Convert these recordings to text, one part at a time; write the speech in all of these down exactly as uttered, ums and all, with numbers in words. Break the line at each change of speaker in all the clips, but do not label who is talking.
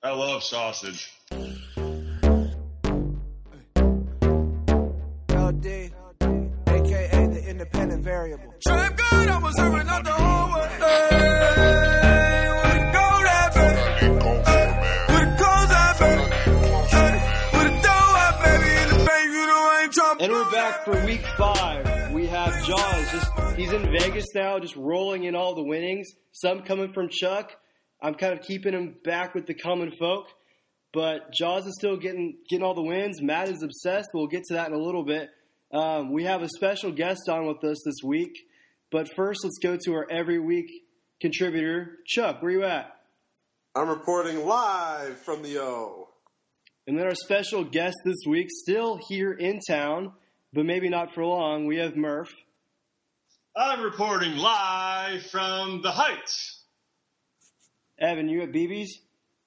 I love sausage.
L D, a k a the independent variable. Trap good, I was serving out the whole way. Hey, where the gold at, baby? Where the coals at, baby? Hey, where the dough at, baby? In the bank, you know I ain't trying to.
And we're back for week five. We have Jaws. Just he's in Vegas now, just rolling in all the winnings. Some coming from Chuck. I'm kind of keeping him back with the common folk. But Jaws is still getting getting all the wins. Matt is obsessed. We'll get to that in a little bit. Um, we have a special guest on with us this week. But first, let's go to our every week contributor. Chuck, where you at?
I'm reporting live from the O.
And then our special guest this week, still here in town, but maybe not for long. We have Murph.
I'm reporting live from the Heights.
Evan, you at B B's?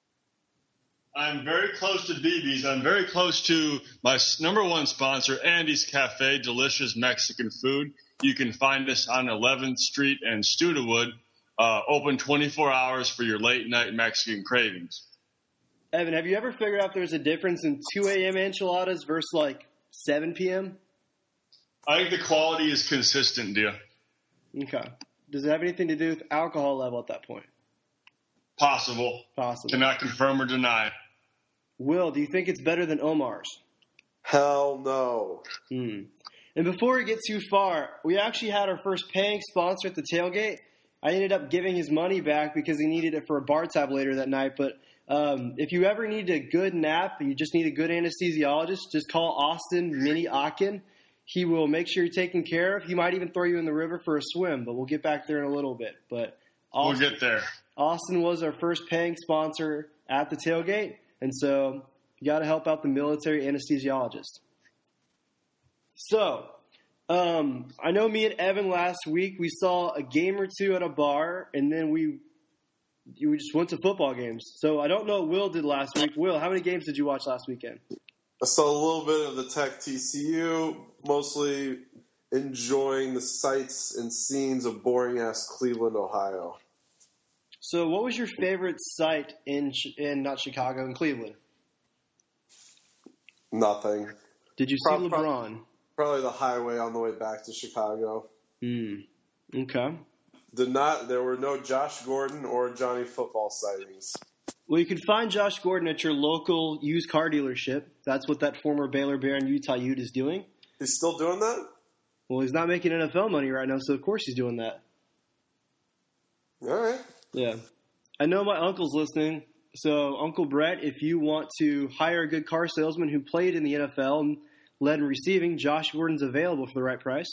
I'm very close to B B's. I'm very close to my number one sponsor, Andy's Cafe, delicious Mexican food. You can find us on eleventh Street and Studewood, uh, open twenty-four hours for your late-night Mexican cravings.
Evan, have you ever figured out there's a difference in two a.m. enchiladas versus, like, seven p.m.?
I think the quality is consistent, dear.
Okay. Does it have anything to do with alcohol level at that point?
Possible.
Possible.
Cannot confirm or deny.
Will, do you think it's better than Omar's?
Hell no.
Hmm. And before we get too far, we actually had our first paying sponsor at the tailgate. I ended up giving his money back because he needed it for a bar tab later that night. But um, if you ever need a good nap, you just need a good anesthesiologist, just call Austin Mini Akin. He will make sure you're taken care of. He might even throw you in the river for a swim, but we'll get back there in a little bit. But Austin,
we'll get there.
Austin was our first paying sponsor at the tailgate, and so you got to help out the military anesthesiologist. So, um, I know me and Evan last week, we saw a game or two at a bar, and then we we just went to football games. So I don't know what Will did last week. Will, how many games did you watch last weekend?
I saw a little bit of the Tech T C U, mostly enjoying the sights and scenes of boring-ass Cleveland, Ohio.
So what was your favorite site in, in not Chicago, in Cleveland?
Nothing.
Did you see
Pro-
LeBron?
Probably, probably the highway on the way back to Chicago.
Hmm. Okay.
Did not. There were no Josh Gordon or Johnny Football sightings.
Well, you can find Josh Gordon at your local used car dealership. That's what that former Baylor Bear and Utah Ute is doing.
He's still doing that?
Well, he's not making N F L money right now, so of course he's doing that.
All right.
Yeah. I know my uncle's listening. So, Uncle Brett, if you want to hire a good car salesman who played in the N F L and led in receiving, Josh Gordon's available for the right price.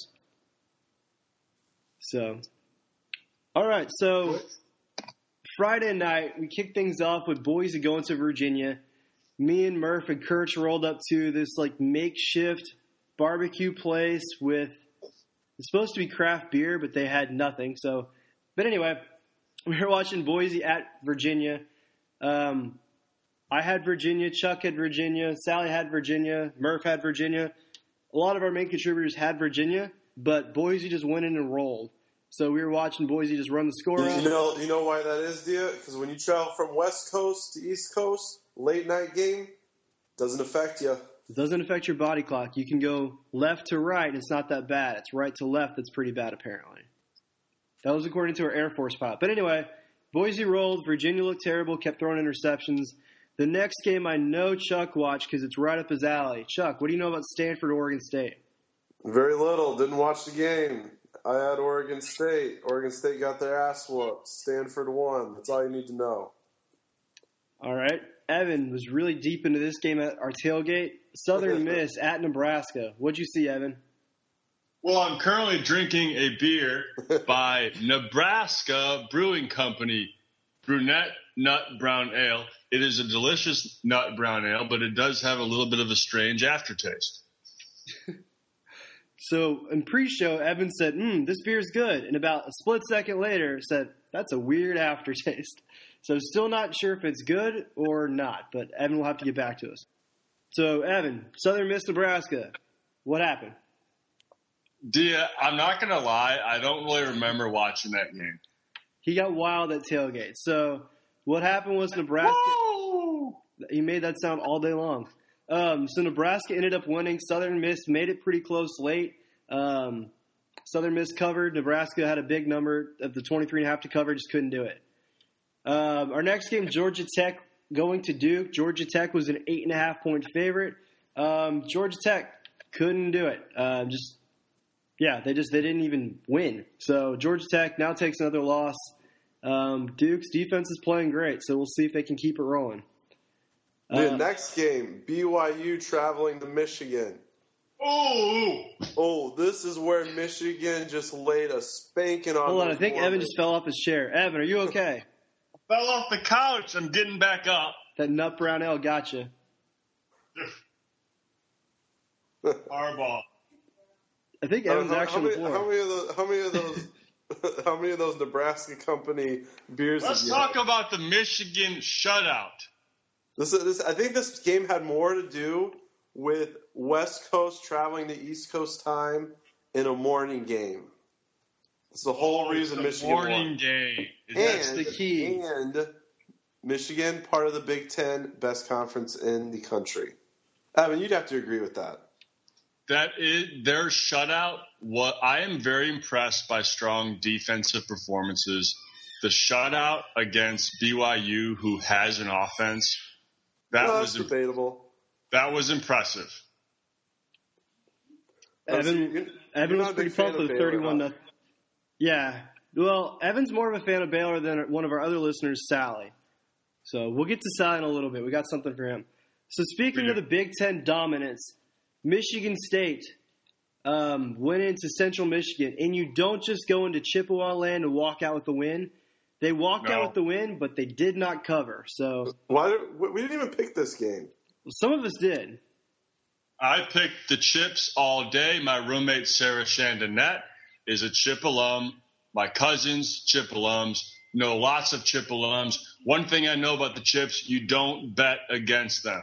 So, all right. So, Friday night, we kicked things off with Boise going to Virginia. Me and Murph and Kirch rolled up to this, like, makeshift barbecue place with – it's supposed to be craft beer, but they had nothing. So, but anyway – we were watching Boise at Virginia. Um, I had Virginia. Chuck had Virginia. Sally had Virginia. Murph had Virginia. A lot of our main contributors had Virginia, but Boise just went in and rolled. So we were watching Boise just run the score
You,
out.
you know, you know why that is, Dia? Because when you travel from West Coast to East Coast, late night game doesn't affect you.
It doesn't affect your body clock. You can go left to right, and it's not that bad. It's right to left that's pretty bad, apparently. That was according to our Air Force pilot. But anyway, Boise rolled. Virginia looked terrible, kept throwing interceptions. The next game I know Chuck watched because it's right up his alley. Chuck, what do you know about Stanford, Oregon State?
Very little. Didn't watch the game. I had Oregon State. Oregon State got their ass whooped. Stanford won. That's all you need to know.
All right. Evan was really deep into this game at our tailgate. Southern Miss at Nebraska. What'd you see, Evan?
Well, I'm currently drinking a beer by Nebraska Brewing Company, Brunette Nut Brown Ale. It is a delicious nut brown ale, but it does have a little bit of a strange aftertaste.
So in pre-show, Evan said, mm, this beer's good. And about a split second later said, that's a weird aftertaste. So still not sure if it's good or not, but Evan will have to get back to us. So, Evan, Southern Miss, Nebraska, what happened?
Dia, I'm not going to lie. I don't really remember watching that game.
He got wild at tailgate. So what happened was Nebraska – He made that sound all day long. Um, so Nebraska ended up winning. Southern Miss made it pretty close late. Um, Southern Miss covered. Nebraska had a big number of the twenty-three and a half to cover, just couldn't do it. Um, our next game, Georgia Tech going to Duke. Georgia Tech was an eight and a half point favorite. Um, Georgia Tech couldn't do it. Uh, just yeah, they just they didn't even win. So Georgia Tech now takes another loss. Um, Duke's defense is playing great, so we'll see if they can keep it rolling.
The
Uh,
next game, B Y U traveling to Michigan.
Oh,
Oh, this is where Michigan just laid a spanking on.
hold on, I
those
think Evan
Mormons.
just fell off his chair. Evan, are you okay?
fell off the couch. I'm getting back up.
That nut brown L gotcha.
Harbaugh.
I think
How,
Evan's
how-
actually
how
on the
many,
floor.
how many of those? How many of those? How many of those Nebraska company beers?
Let's
have you
talk
had?
about the Michigan shutout.
This, this, I think this game had more to do with West Coast traveling to East Coast time in a morning game. It's the whole
Oh,
reason
it's the
Michigan
morning
won.
game.
And,
That's the key.
And Michigan, part of the Big Ten, best conference in the country. Evan, you'd have to agree with that.
That is their shutout. What I am very impressed by strong defensive performances. The shutout against B Y U, who has an offense, that
Well,
was
that's debatable.
that was impressive.
Oh, so
Evan,
you're-
Evan
you're
was
not a
pretty
big fan
pumped
of
with
Baylor,
thirty-one
huh?
nothing. Yeah. Well, Evan's more of a fan of Baylor than one of our other listeners, Sally. So we'll get to Sally in a little bit. We got something for him. So speaking
We
of
do.
the Big Ten dominance, Michigan State um, went into Central Michigan, and you don't just go into Chippewa land and walk out with the win. They walked out
No.
with the win, but they did not cover. So
Why did, we didn't even pick this game.
some of us did.
I picked the Chips all day. My roommate Sarah Chandonette is a Chip alum. My cousins, Chip alums, know lots of Chip alums. One thing I know about the Chips, you don't bet against them.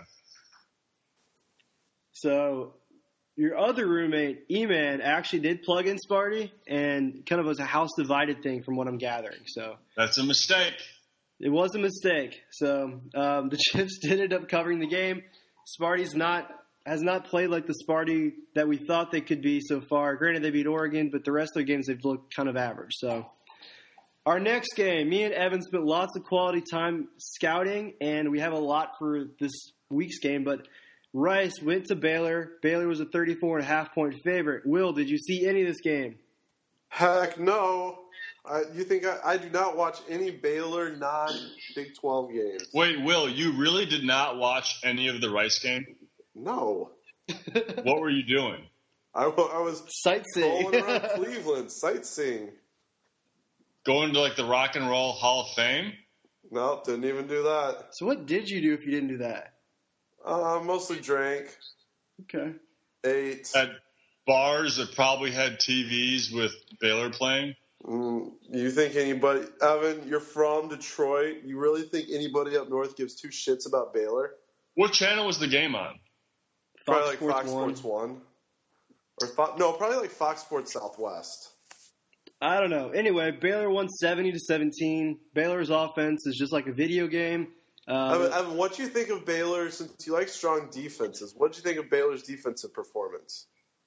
So your other roommate, E-Man, actually did plug in Sparty, and kind of was a house divided thing from what I'm gathering. So
That's a mistake.
it was a mistake. So um, the Chiefs did end up covering the game. Sparty's not has not played like the Sparty that we thought they could be so far. Granted, they beat Oregon, but the rest of their games they've looked kind of average. So our next game, me and Evan spent lots of quality time scouting, and we have a lot for this week's game. But Rice went to Baylor. Baylor was a thirty-four and a half point favorite. Will, did you see any of this game?
Heck no. I, you think I, I do not watch any Baylor non-Big twelve games?
Wait, Will, you really did not watch any of the Rice game?
No.
What were you doing?
I, wa- I was
Sightseeing.
rolling around Cleveland, sightseeing.
Going to like the Rock and Roll Hall of Fame?
No, didn't even do that.
So what did you do if you didn't do that?
Uh, mostly drank,
Okay.
ate.
At bars that probably had T Vs with Baylor playing?
Mm, you think anybody, Evan, you're from Detroit. You really think anybody up north gives two shits about Baylor?
What channel was the game on?
Probably
Fox
like
Sports
Fox
One.
Sports One. Or Fo- no, probably like Fox Sports Southwest.
I don't know. Anyway, Baylor won seventy to seventeen. Baylor's offense is just like a video game. Um,
Evan, Evan, what do you think of Baylor, since you like strong defenses? What do you think of Baylor's defensive performance?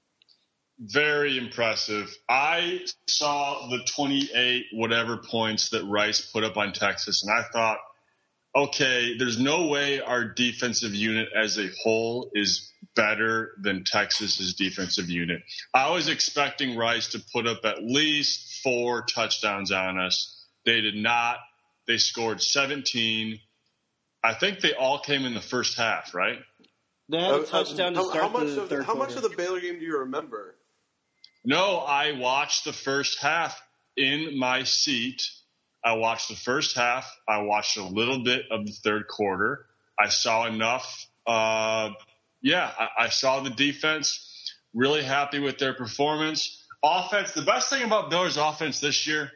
Very impressive. I saw the twenty-eight whatever points that Rice put up on Texas, and I thought, okay, there's no way our defensive unit as a whole is better than Texas's defensive unit. I was expecting Rice to put up at least four touchdowns on us. They did not. They scored seventeen. I think they all came in the first half, right?
they had a
Uh,
touchdown to
how,
start
how much
the
of
third
how much
quarter.
of the Baylor game do you remember?
No, I watched the first half in my seat. I watched the first half. I watched a little bit of the third quarter. I saw enough. Uh, yeah, I, I saw the defense. Really happy with their performance. Offense, the best thing about Baylor's offense this year,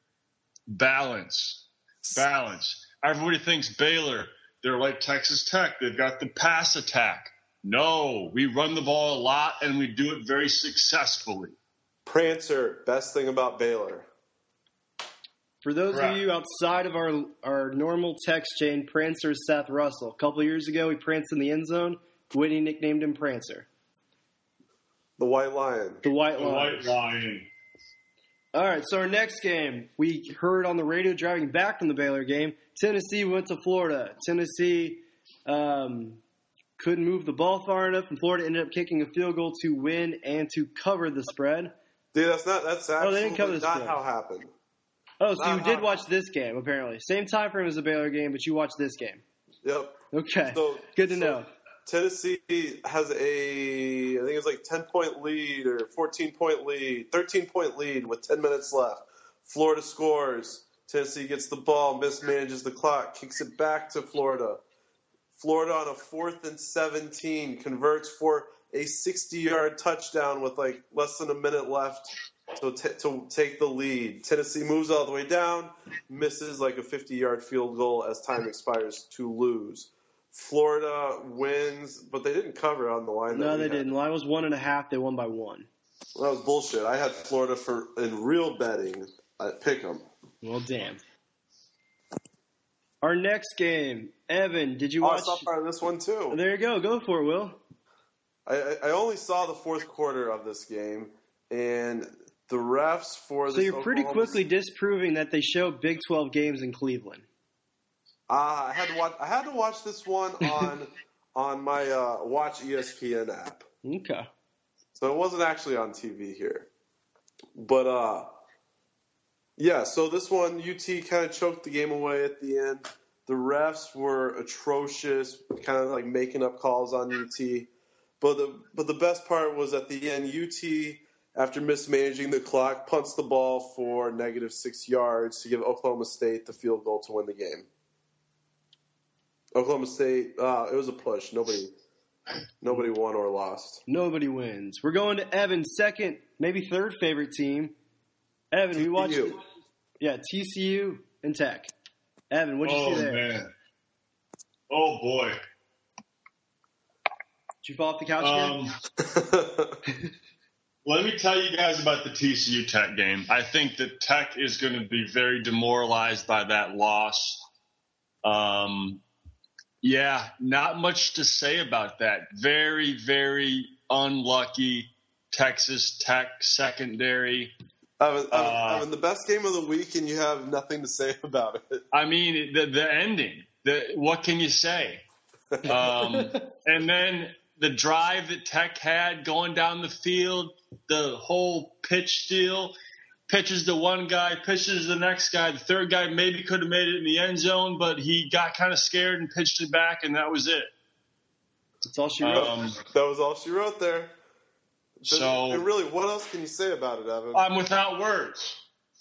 balance. Balance. Everybody thinks Baylor, they're like Texas Tech. They've got the pass attack. No, we run the ball a lot, and we do it very successfully.
Prancer, best thing about Baylor.
For those
Correct.
of you outside of our our normal text chain, Prancer is Seth Russell. A couple years ago, he pranced in the end zone. Whitney nicknamed him Prancer.
The White Lion.
The White
The
Lion.
White Lion.
All right, so our next game, we heard on the radio driving back from the Baylor game, Tennessee went to Florida. Tennessee um, couldn't move the ball far enough, and Florida ended up kicking a field goal to win and to cover the spread.
Dude, that's not that's
Oh, they didn't cover
absolutely
the
not
spread.
how it happened.
Oh, so
Not
you did
how-
watch this game, apparently. Same time frame as the Baylor game, but you watched this game.
Yep.
Okay,
So-
good to
so-
know.
Tennessee has a, I think it's like ten-point lead or fourteen-point lead, thirteen-point lead with ten minutes left. Florida scores. Tennessee gets the ball, mismanages the clock, kicks it back to Florida. Florida on a fourth and seventeen converts for a sixty-yard touchdown with like less than a minute left to, t- to take the lead. Tennessee moves all the way down, misses like a fifty-yard field goal as time expires to lose. Florida wins, but they didn't cover on the line. that
No,
we
they
had.
didn't. The line was one and a half. They won by one.
Well, that was bullshit. I had Florida for in real betting at Pick'em.
Well, damn. Our next game, Evan, did you
Oh, I
watch?
saw part of this one too.
There you go. Go for it, Will.
I, I I only saw the fourth quarter of this game, and the refs for
So
this
you're pretty
Oklahoma-
quickly disproving that they show Big twelve games in Cleveland.
Uh, I had to watch. I had to watch this one on on my uh, Watch E S P N app,
Okay.
so it wasn't actually on T V here. But uh, yeah. So this one, U T kind of choked the game away at the end. The refs were atrocious, kind of like making up calls on U T. But the but the best part was at the end, U T, after mismanaging the clock, punts the ball for negative six yards to give Oklahoma State the field goal to win the game. Oklahoma State, uh, it was a push. Nobody, nobody won or lost.
Nobody wins. We're going to Evan's second, maybe third favorite team. Evan, we watched.
T C U.
Yeah, T C U and Tech. Evan, what'd you
Oh,
see there?
man. Oh, boy.
Did you fall off the couch again?
Um, let me tell you guys about the T C U Tech game. I think that Tech is going to be very demoralized by that loss. Um, yeah, not much to say about that. Very, very unlucky Texas Tech secondary.
Evan, Evan,
Uh,
Evan, the best game of the week, and you have nothing to say about it.
I mean, the the ending. The what can you say? Um, and then the drive that Tech had going down the field, the whole pitch steal, pitches to one guy, pitches to the next guy. The third guy maybe could have made it in the end zone, but he got kind of scared and pitched it back, and that was it.
That's all she wrote.
Um,
That was all she wrote there.
so
and really, what else can you say about it, Evan?
I'm without words.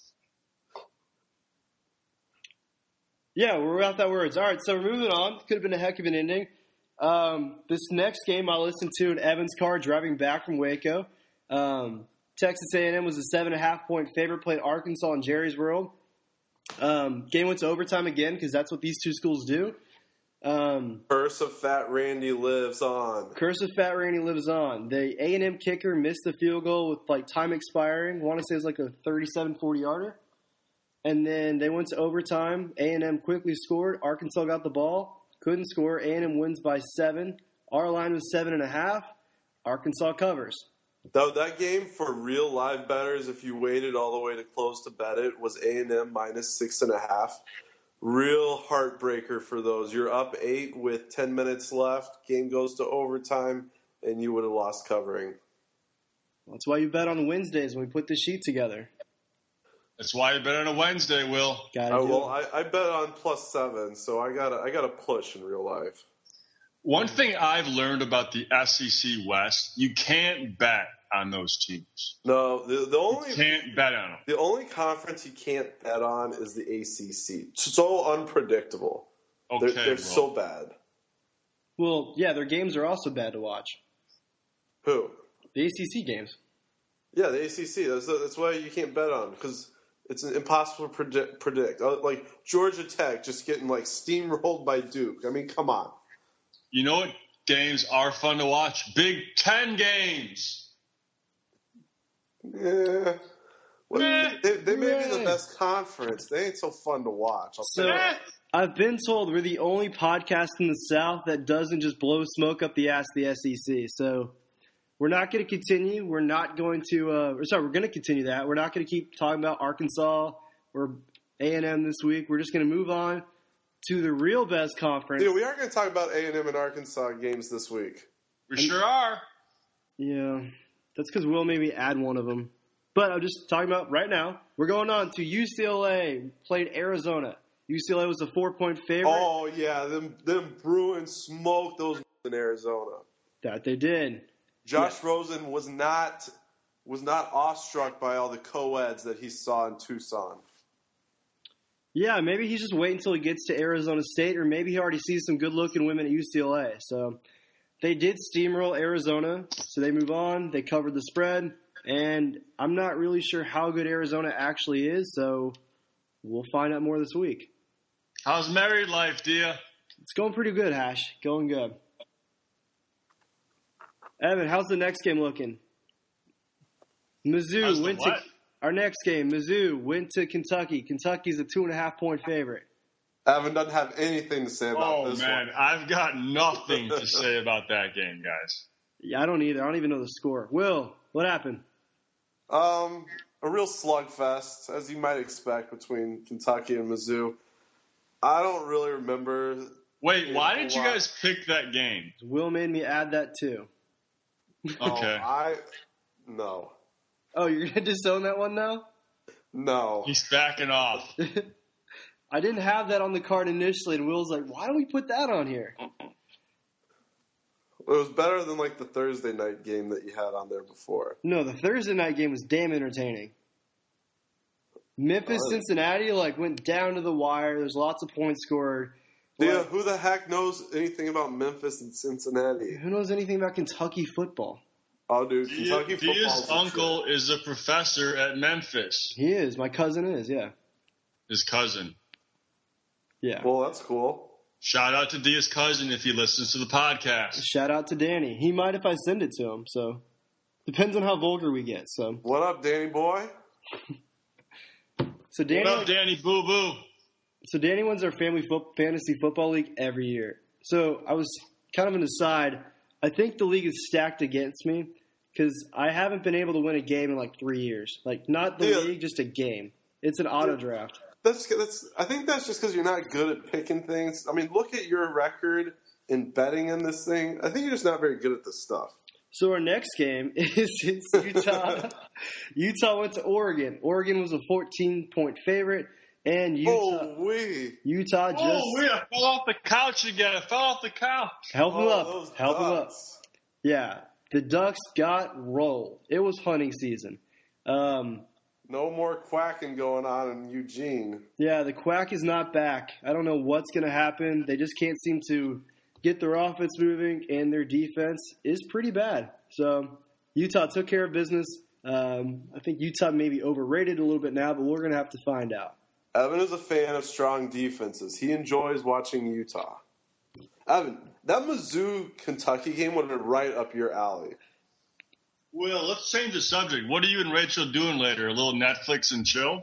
Yeah, we're without that words. All right, so we're moving on. Could have been a heck of an ending. Um, this next game I listened to in Evan's car driving back from Waco. Um, Texas A and M was a seven and a half point favorite, played Arkansas in Jerry's World. Um, game went to overtime again because that's what these two schools do. Um,
Curse of Fat Randy lives on.
Curse of Fat Randy lives on. The A and M kicker missed the field goal with like time expiring. I want to say it was like a thirty-seven forty yarder. And then they went to overtime. A and M quickly scored. Arkansas got the ball. Couldn't score. A and M wins by seven. Our line was seven and a half. Arkansas covers.
That, that game for real live bettors, if you waited all the way to close to bet it, was A and M minus six and a half. Real heartbreaker for those. You're up eight with ten minutes left. Game goes to overtime, and you would have lost covering.
That's why you bet on Wednesdays when we put the sheet together.
That's why you bet on a Wednesday, Will.
Gotta
I,
do
well,
it.
I, I bet on plus seven, so I got I got to push in real life.
One thing I've learned about the S E C West, you can't bet on those teams.
No, the the only
You can't bet on them.
the only conference you can't bet on is the A C C. So unpredictable.
Okay,
They're, they're
Will.
so bad.
Well, yeah, their games are also bad to watch.
Who?
The A C C games.
Yeah, the A C C. That's that's why you can't bet on because it's impossible to predict. predict. Uh, Like Georgia Tech just getting like steamrolled by Duke. I mean, come on.
You know what games are fun to watch? Big Ten games.
Yeah. Well,
Eh,
they, they may be
yeah.
the best conference. They ain't so fun to watch. I'll
So
say that.
I've been told we're the only podcast in the South that doesn't just blow smoke up the ass of the S E C. So we're not going to continue. We're not going to uh, – sorry, we're going to continue that. We're not going to keep talking about Arkansas or A and M this week. We're just going to move on to the real best conference.
Yeah, we are going to talk about A and M and Arkansas games this week.
We sure are.
Yeah, that's because Will made me add one of them. But I'm just talking about right now. We're going on to U C L A played Arizona. U C L A was a four-point favorite.
Oh, yeah, them, them Bruins smoked those in Arizona.
That they did.
Josh yeah. Rosen was not was not awestruck by all the co-eds that he saw in Tucson.
Yeah, maybe he's just waiting until he gets to Arizona State, or maybe he already sees some good-looking women at U C L A. So they did steamroll Arizona, so they move on. They covered the spread, and I'm not really sure how good Arizona actually is, so we'll find out more this week.
How's married life, Dia?
It's going pretty good, Hash. Going good. Evan, how's the next game looking? Mizzou went to our next game. Mizzou went to Kentucky. Kentucky's a two and a half point favorite.
Evan doesn't have anything to say about
oh,
this
man.
one.
I've got nothing to say about that game, guys.
Yeah, I don't either. I don't even know the score. Will, what happened?
Um, a real slugfest, as you might expect, between Kentucky and Mizzou. I don't really remember.
Wait, why did you guys pick that game?
Will made me add that too.
Okay.
Oh, I no.
Oh, you're going to disown that one now?
No.
He's backing off.
I didn't have that on the card initially, and Will's like, why don't we put that on here?
It was better than like the Thursday night game that you had on there before.
No, the Thursday night game was damn entertaining. Memphis, Cincinnati, like, went down to the wire. There's lots of points scored.
Yeah,
Like,
who the heck knows anything about Memphis and Cincinnati?
who knows anything about Kentucky football?
Oh, dude, Kentucky football.
Dia's uncle is a professor at Memphis.
He is. My cousin is, yeah.
His cousin.
Yeah.
Well, that's cool.
Shout out to Dia's cousin if he listens to the podcast.
Shout out to Danny. He might if I send it to him, so depends on how vulgar we get. So,
What up, Danny boy?
so Danny,
What up, Danny Boo Boo?
so Danny wins our family fo- fantasy football league every year. So I was kind of an aside. I think the league is stacked against me because I haven't been able to win a game in like three years. Like not the
Yeah.
league, just a game. It's an auto draft.
That's that's. I think that's just because you're not good at picking things. I mean, look at your record in betting in this thing. I think you're just not very good at this stuff.
So our next game is it's Utah. Utah went to Oregon. Oregon was a fourteen point favorite, and Utah
Oh, we.
Utah just
Oh, we I fell off the couch again. I fell off the couch.
help him
Oh,
up.
those
Help him up.
Ducks.
Yeah, the Ducks got rolled. It was hunting season. Um,
No more quacking going on in Eugene.
yeah, the Quack is not back. I don't know what's going to happen. They just can't seem to get their offense moving, and their defense is pretty bad. So Utah took care of business. Um, I think Utah may be overrated a little bit now, but we're going to have to find out.
Evan is a fan of strong defenses. He enjoys watching Utah. Evan, that Mizzou-Kentucky game would have been right up your alley.
Will, let's change the subject. What are you and Rachel doing later? A little Netflix and chill?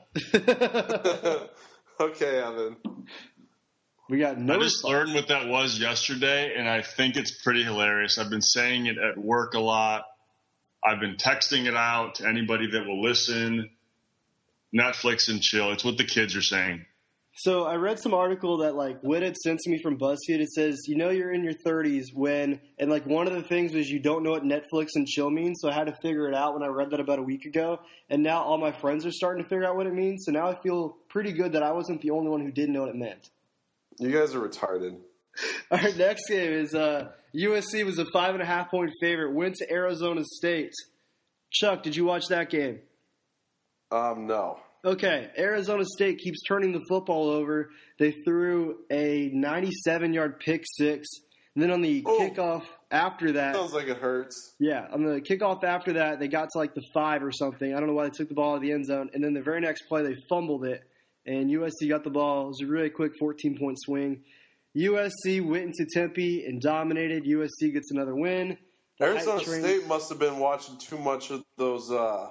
Okay, Evan.
We got no
I just
response.
learned what that was yesterday, and I think it's pretty hilarious. I've been saying it at work a lot. I've been texting it out to anybody that will listen. Netflix and chill. It's what the kids are saying.
So I read some article that like Witt had sent to me from BuzzFeed. It says, you know, you're in your thirties when, and like one of the things was you don't know what Netflix and chill means. So I had to figure it out when I read that about a week ago. And now all my friends are starting to figure out what it means. So now I feel pretty good that I wasn't the only one who didn't know what it meant.
You guys are retarded.
Our next game is uh, U S C was a five and a half point favorite, went to Arizona State. Chuck, did you watch that game?
Um, no.
Okay, Arizona State keeps turning the football over. They threw a ninety-seven-yard pick six. And then on the
Oh.
kickoff after that,
Sounds like it hurts.
yeah, on the kickoff after that, they got to like the five or something. I don't know why they took the ball out of the end zone. And then the very next play, they fumbled it. And U S C got the ball. It was a really quick fourteen-point swing. U S C went into Tempe and dominated. U S C gets another win. The
Arizona
hype train-
State must have been watching too much of those uh,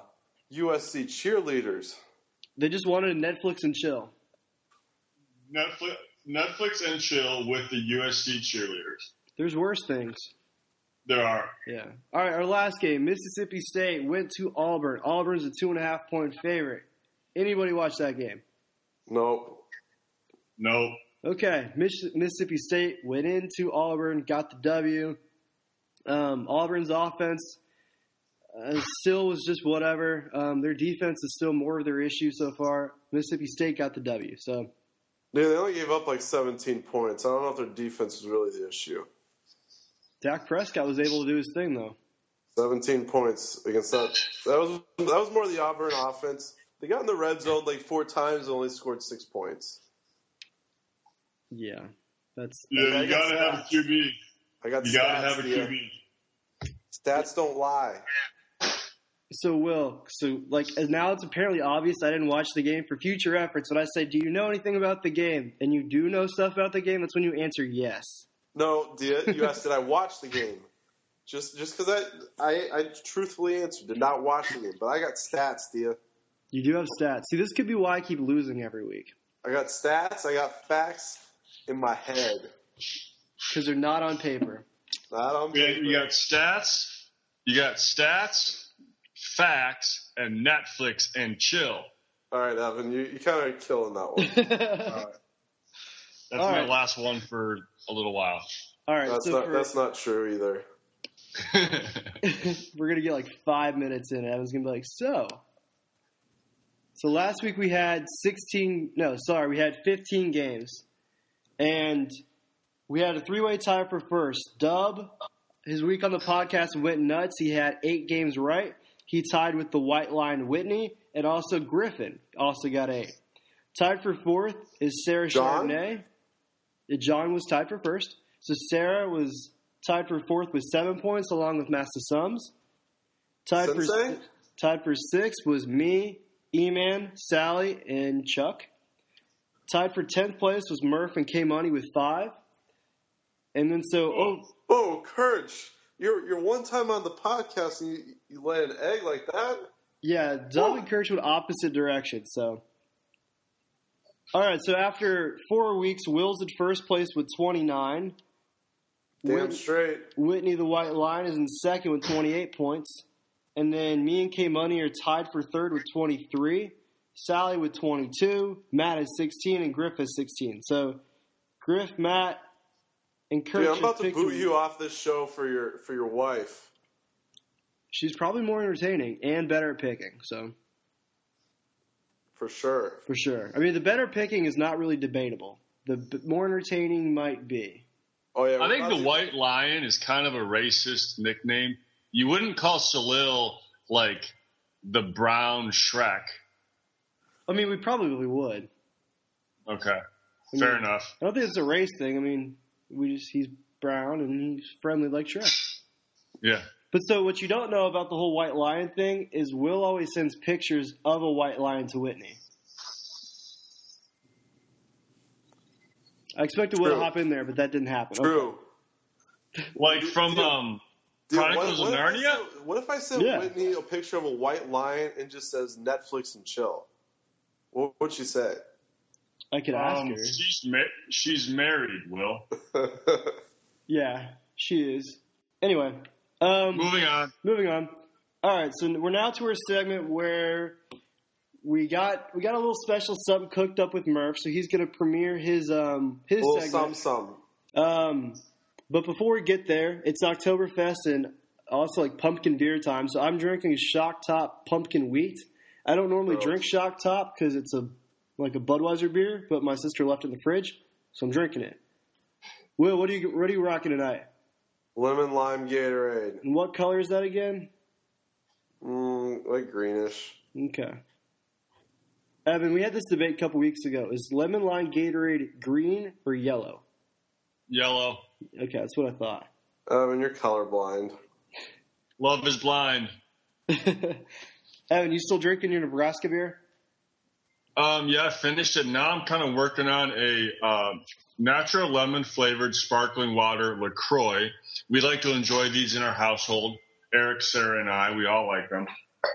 U S C cheerleaders.
They just wanted Netflix and chill.
Netflix, Netflix and chill with the U S C cheerleaders.
There's worse things.
There are.
Yeah. All right, our last game, Mississippi State went to Auburn. Auburn's a two and a half point favorite. Anybody watch that game?
Nope.
Nope.
Okay, Mississippi State went into Auburn, got the W. Um, Auburn's offense uh, still was just whatever. Um, their defense is still more of their issue so far. Mississippi State got the W. So,
yeah, they only gave up like seventeen points. I don't know if their defense is really the issue.
Dak Prescott was able to do his thing, though.
seventeen points against that. That was that was more the Auburn offense. They got in the red zone like four times and only scored six points.
Yeah, that's.
Yeah, you got to have a Q B.
I got
You
stats,
got to have a
yeah.
Q B.
Stats don't lie.
So, Will, so like as now it's apparently obvious I didn't watch the game. For future efforts, when I say, "Do you know anything about the game?" and you do know stuff about the game, that's when you answer yes.
No, Dia, you asked, did I watch the game? Just just because I, I I truthfully answered, did not watch the game. But I got stats, Dia.
You do have stats. See, this could be why I keep losing every week.
I got stats. I got facts in my head.
Because they're not on paper.
Not on
Yeah,
paper.
you got stats. You got stats, facts, and Netflix and chill.
All right, Evan, you, you kind of killing that one.
All right. That's
All
my
right.
last one for a little while.
All right,
That's
so
not
for,
that's not true either.
we're going to get like five minutes in. Evan's going to be like, so. So last week we had sixteen, no, sorry, we had fifteen games. And we had a three-way tie for first. Dub, his week on the podcast went nuts. He had eight games right. He tied with the White Line Whitney, and also Griffin also got eight. Tied for fourth is Sarah
John?
Chardonnay. John was tied for first. So Sarah was tied for fourth with seven points, along with Master Sums. Tied for
Sensei?
tied for sixth was me, E-Man, Sally, and Chuck. Tied for tenth place was Murph and K-Money with five. And then so, oh,
Oh, Kirch, you're you're one time on the podcast and you, you lay an egg like that?
yeah, Dub and Kirch went opposite directions, so. All right, so after four weeks, Will's at first place with twenty-nine.
Damn
Whit-
straight.
Whitney, the White Line, is in second with twenty-eight points. And then me and K-Money are tied for third with twenty-three. Sally with twenty-two. Matt has sixteen, and Griff has sixteen. So, Griff, Matt, and Kirk.
Dude, I'm about
just
to
picked
boot
a-
you off this show for your for your wife.
She's probably more entertaining and better at picking, so
For sure.
for sure. I mean, the better picking is not really debatable. The b- more entertaining might be.
Oh yeah.
I
we're
think
about
the
to-
White Lion is kind of a racist nickname. You wouldn't call Salil like the brown Shrek.
I mean, we probably would.
Okay,
I
fair
mean,
enough.
I don't think it's a race thing. I mean, we just he's brown and he's friendly like Shrek.
Yeah.
But so what you don't know about the whole White Lion thing is Will always sends pictures of a white lion to Whitney. I expected Will to
True.
hop in there, but that didn't happen. Okay.
True.
Like from
Dude,
um,
Dude,
Chronicles
what,
of
what if I
Narnia?
sent- what if I sent
Yeah.
Whitney a picture of a white lion and just says Netflix and chill? What would she say?
I could ask
Um,
her.
she's ma- she's married. Will.
Yeah, she is. Anyway, um,
Moving on.
moving on. All right, so we're now to our segment where we got we got a little special something cooked up with Murph, so he's going to premiere his um his
Little
segment.
some some.
Um, but before we get there, it's Oktoberfest and also like pumpkin beer time. So I'm drinking Shock Top Pumpkin Wheat. I don't normally
Gross.
drink Shock Top because it's a like a Budweiser beer, but my sister left it in the fridge, so I'm drinking it. Will, what are you what are you rocking tonight?
Lemon lime Gatorade.
And what color is that again?
Mm, like greenish.
Okay. Evan, we had this debate a couple weeks ago. Is lemon lime Gatorade green or yellow?
Yellow.
Okay, that's what I thought.
Evan, you're colorblind.
Love is blind.
Evan, you still drinking your Nebraska beer?
Um, yeah, I finished it. Now I'm kind of working on a um, natural lemon flavored sparkling water LaCroix. We like to enjoy these in our household. Eric, Sarah, and I, we all like them.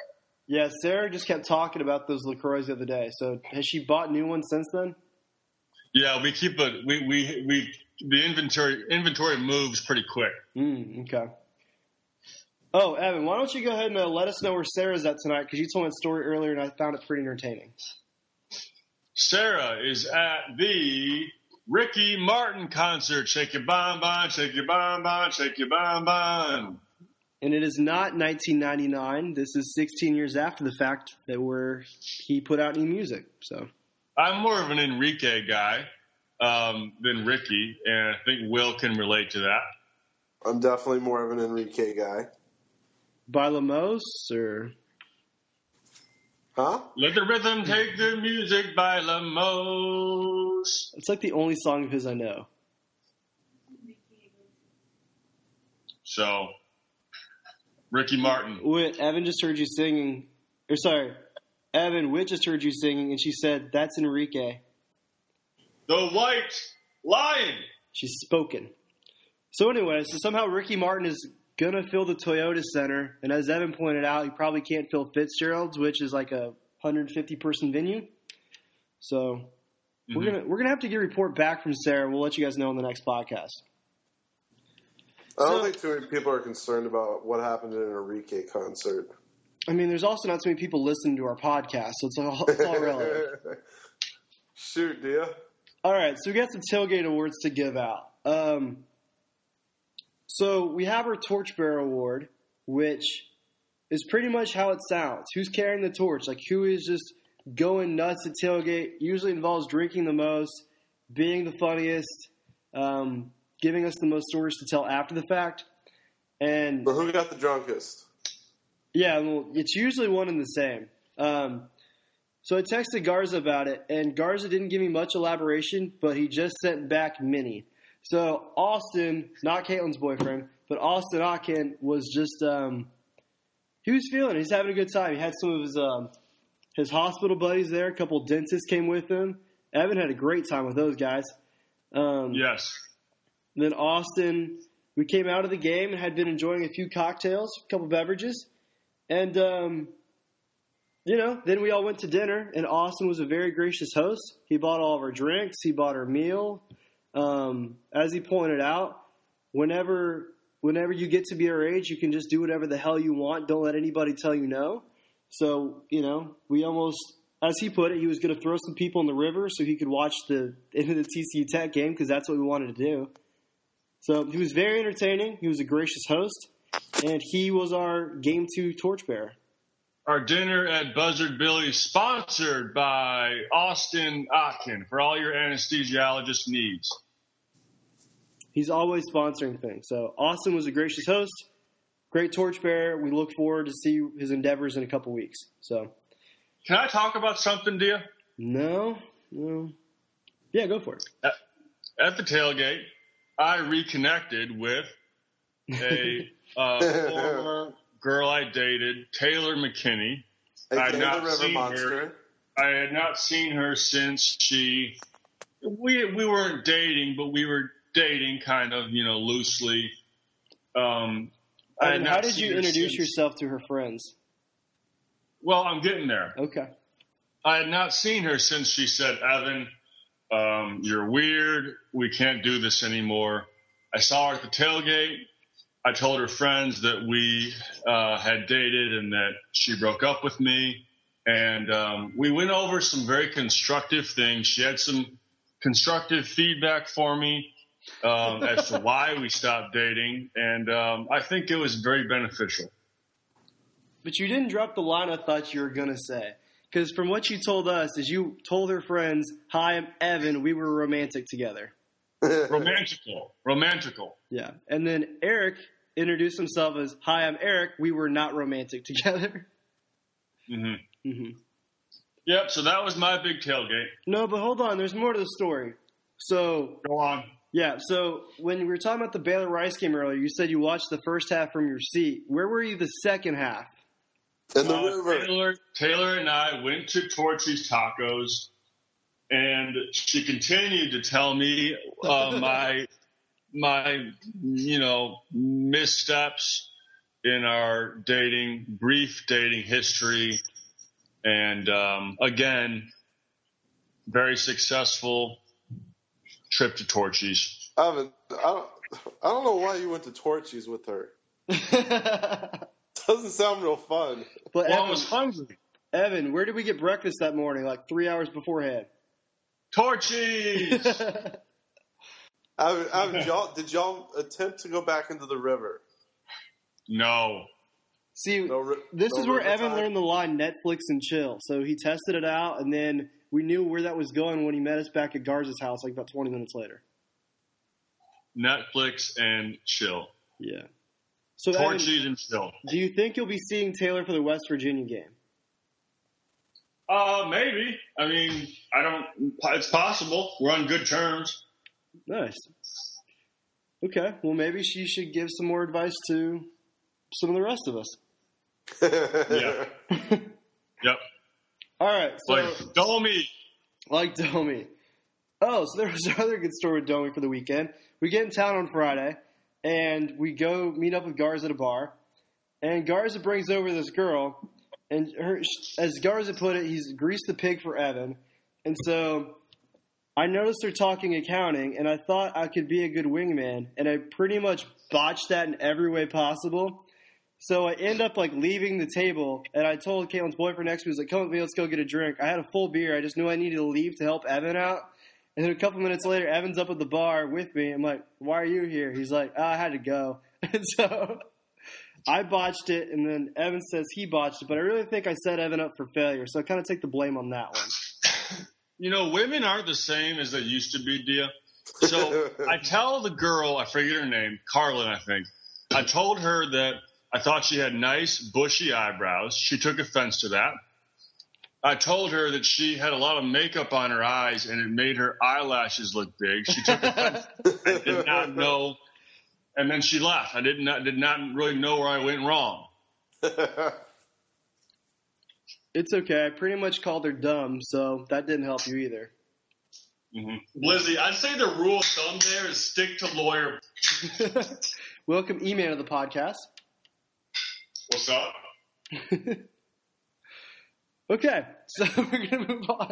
Yeah, Sarah just kept talking about those LaCroix the other day. So has she bought new ones since then?
Yeah, we keep a we we we the inventory inventory moves pretty quick.
Mm, okay. Oh, Evan, why don't you go ahead and uh, let us know where Sarah's at tonight? Because you told me that story earlier, and I found it pretty entertaining.
Sarah is at the Ricky Martin concert. Shake your bon-bon, shake your bon-bon, shake your bon-bon.
And it is not nineteen ninety-nine. This is sixteen years after the fact that where he put out new music. So
I'm more of an Enrique guy um, than Ricky, and I think Will can relate to that.
I'm definitely more of an Enrique guy.
By Lemos, or?
Huh?
Let the rhythm take the music by Lemos.
It's like the only song of his I know.
So, Ricky Martin.
Wait, Evan just heard you singing. Or sorry, Evan, Whit just heard you singing, and she said, "That's Enrique."
The White Lion.
She's spoken. So anyway, so somehow Ricky Martin is going to fill the Toyota Center. And as Evan pointed out, he probably can't fill Fitzgerald's, which is like a one hundred fifty person venue. So mm-hmm. we're going to we're gonna have to get a report back from Sarah. We'll let you guys know in the next podcast.
I don't
so,
think too many people are concerned about what happened at an Enrique concert.
I mean, there's also not so many people listening to our podcast, so it's all, it's all relative.
Shoot, do you?
All right, so we got some tailgate awards to give out. Um, so we have our Torchbearer Award, which is pretty much how it sounds. Who's carrying the torch? Like, who is just going nuts at tailgate? Usually involves drinking the most, being the funniest, um, giving us the most stories to tell after the fact. And
But who got the drunkest?
Yeah, well, it's usually one and the same. Um, so I texted Garza about it, and Garza didn't give me much elaboration, but he just sent back many. So Austin, not Caitlin's boyfriend, but Austin Akin was just, um, he was feeling it. He's having a good time. He had some of his um, his hospital buddies there. A couple dentists came with him. Evan had a great time with those guys. Um,
yes.
Then Austin, we came out of the game and had been enjoying a few cocktails, a couple beverages. And, um, you know, then we all went to dinner, and Austin was a very gracious host. He bought all of our drinks. He bought our meal. Um, as he pointed out, whenever whenever you get to be our age, you can just do whatever the hell you want. Don't let anybody tell you no. So, you know, we almost, as he put it, he was going to throw some people in the river so he could watch the end of the T C U Tech game because that's what we wanted to do. So he was very entertaining. He was a gracious host. And he was our Game two torchbearer.
Our dinner at Buzzard Billy's, sponsored by Austin Akin for all your anesthesiologist needs.
He's always sponsoring things. So Austin was a gracious host, great torchbearer. We look forward to see his endeavors in a couple weeks. So,
can I talk about something, Dia?
No, no. Yeah, go for it.
At, at the tailgate, I reconnected with a uh, former girl I dated, Taylor McKinney.
A
I had not
River
seen
Monster.
her. I had not seen her since she. We we weren't dating, but we were dating, kind of, you know, loosely. Um, I had
And
not
how did
seen
you
her
introduce
since-
yourself to her friends?
Well, I'm getting there.
Okay.
I had not seen her since she said, "Evan, um, you're weird. We can't do this anymore." I saw her at the tailgate. I told her friends that we uh, had dated and that she broke up with me. And um, we went over some very constructive things. She had some constructive feedback for me um, as to why we stopped dating. And um, I think it was very beneficial.
But you didn't drop the line I thought you were going to say. Because from what you told us is you told her friends, "Hi, I'm Evan. We were romantic together."
Romantical. Romantical.
Yeah. And then Eric introduced himself as, "Hi, I'm Eric. We were not romantic together."
Mm-hmm.
Mm-hmm.
Yep, so that was my big tailgate.
No, but hold on. There's more to the story. So,
Go on.
yeah. So when we were talking about the Baylor Rice game earlier, you said you watched the first half from your seat. Where were you the second half?
In the
Uh,
river.
Taylor, Taylor and I went to Torchy's Tacos, and she continued to tell me uh, my my you know missteps in our dating, brief dating history. And, um, again, very successful trip to Torchy's.
Evan, I don't, I don't know why you went to Torchy's with her. Doesn't sound real fun.
But
Well,
Evan,
I was hungry.
Evan, where did we get breakfast that morning? Like three hours beforehand.
Torchy's!
Evan, Evan, did, y'all, did y'all attempt to go back into the river?
No.
See,
No ri-
this
no
is where
river
Evan
time?
learned the line Netflix and chill. So he tested it out, and then we knew where that was going when he met us back at Garza's house like about twenty minutes later.
Netflix and chill.
Yeah. So Evan,
Torchy's and chill.
do you think you'll be seeing Taylor for the West Virginia game?
Uh, maybe. I mean, I don't. It's possible. We're on good terms.
Nice. Okay, well maybe she should give some more advice to some of the rest of us.
Yeah. Yep.
All right, so
Like Domi.
like Domi. Oh, so there was another good story with Domi for the weekend. We get in town on Friday, and we go meet up with Garza at a bar, and Garza brings over this girl, and her, as Garza put it, he's greased the pig for Evan, and so I noticed they're talking accounting, and I thought I could be a good wingman, and I pretty much botched that in every way possible. So I end up like leaving the table, and I told Caitlin's boyfriend next to me, he was like, "Come with me, let's go get a drink." I had a full beer. I just knew I needed to leave to help Evan out. And then a couple minutes later, Evan's up at the bar with me. I'm like, "Why are you here?" He's like, oh, "I had to go." And so I botched it, and then Evan says he botched it. But I really think I set Evan up for failure, so I kind of take the blame on that one.
You know, women aren't the same as they used to be, Dia. So I tell the girl, I forget her name, Carlin, I think. I told her that I thought she had nice, bushy eyebrows. She took offense to that. I told her that she had a lot of makeup on her eyes and it made her eyelashes look big. She took offense. I did not know. And then she left. I did not did not really know where I went wrong.
It's okay. I pretty much called her dumb, so that didn't help you either.
Mm-hmm. Lizzie, I'd say the rule of thumb there is stick to lawyer.
Welcome, E-Man, to the podcast.
What's up?
Okay, so we're going to move on.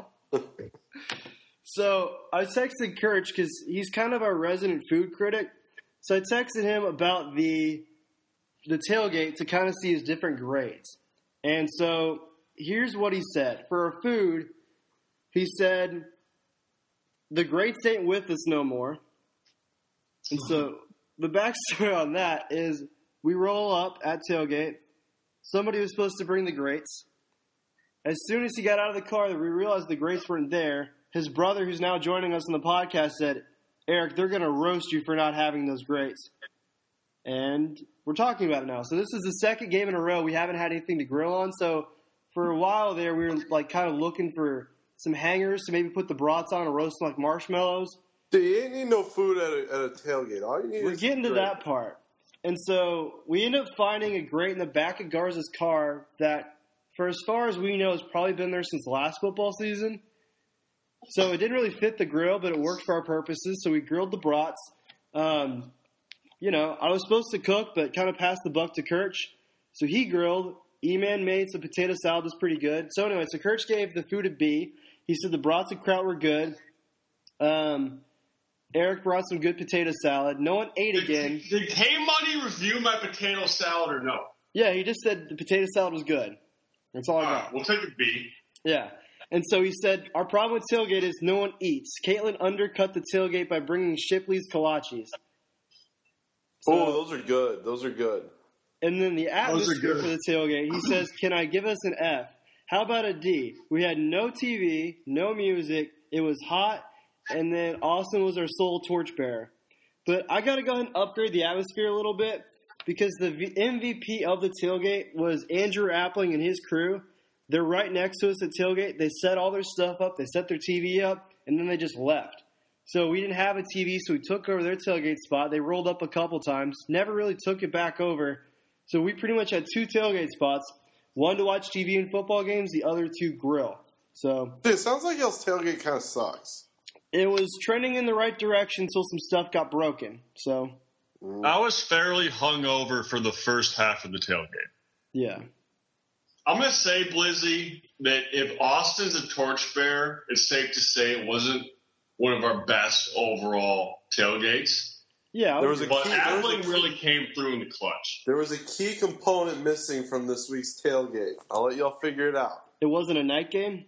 So I texted Kirch because he's kind of our resident food critic. So I texted him about the the tailgate to kind of see his different grades. And so here's what he said. For our food, he said, the greats ain't with us no more. And so the backstory on that is we roll up at tailgate. Somebody was supposed to bring the greats. As soon as he got out of the car, we realized the greats weren't there. His brother, who's now joining us on the podcast, said, "Eric, they're going to roast you for not having those greats." And we're talking about it now. So this is the second game in a row we haven't had anything to grill on. So for a while there, we were like kind of looking for some hangers to maybe put the brats on and roast them like marshmallows.
Dude, you ain't need no food at a, at a tailgate. All you need
We're
is
getting to
drink.
that part. And so we end up finding a grate in the back of Garza's car that, for as far as we know, has probably been there since last football season. So it didn't really fit the grill, but it worked for our purposes. So we grilled the brats. Um, you know, I was supposed to cook, but kind of passed the buck to Kirch. So he grilled. E-Man made some potato salad. That's pretty good. So anyway, so Kirch gave the food a B. He said the brats and kraut were good. Um, Eric brought some good potato salad. No one ate again.
Did, did K-Money review my potato salad or no?
Yeah, he just said the potato salad was good. That's all I
All
got.
right, we'll take a B.
Yeah. And so he said, our problem with tailgate is no one eats. Caitlin undercut the tailgate by bringing Shipley's kolaches. So,
Oh, those are good. Those are good.
and then the atmosphere
good.
for the tailgate, he says, can I give us an F? How about a D? We had no T V, no music. It was hot. And then Austin was our sole torchbearer. But I got to go ahead and upgrade the atmosphere a little bit because the v- M V P of the tailgate was Andrew Appling and his crew. They're right next to us at tailgate. They set all their stuff up. They set their T V up, and then they just left. So we didn't have a T V, so we took over their tailgate spot. They rolled up a couple times, never really took it back over. So we pretty much had two tailgate spots, one to watch T V and football games, the other to grill. So
Dude, it sounds like y'all's tailgate kind of sucks.
it was trending in the right direction until some stuff got broken. So
I was fairly hungover for the first half of the tailgate.
Yeah.
I'm going to say, Blizzy, that if Austin's a torchbearer, it's safe to say it wasn't one of our best overall tailgates.
Yeah,
there was a
but
key,
Abilene
was a
really came through in the clutch.
There was a key component missing from this week's tailgate. I'll let y'all figure it out.
It wasn't a night game?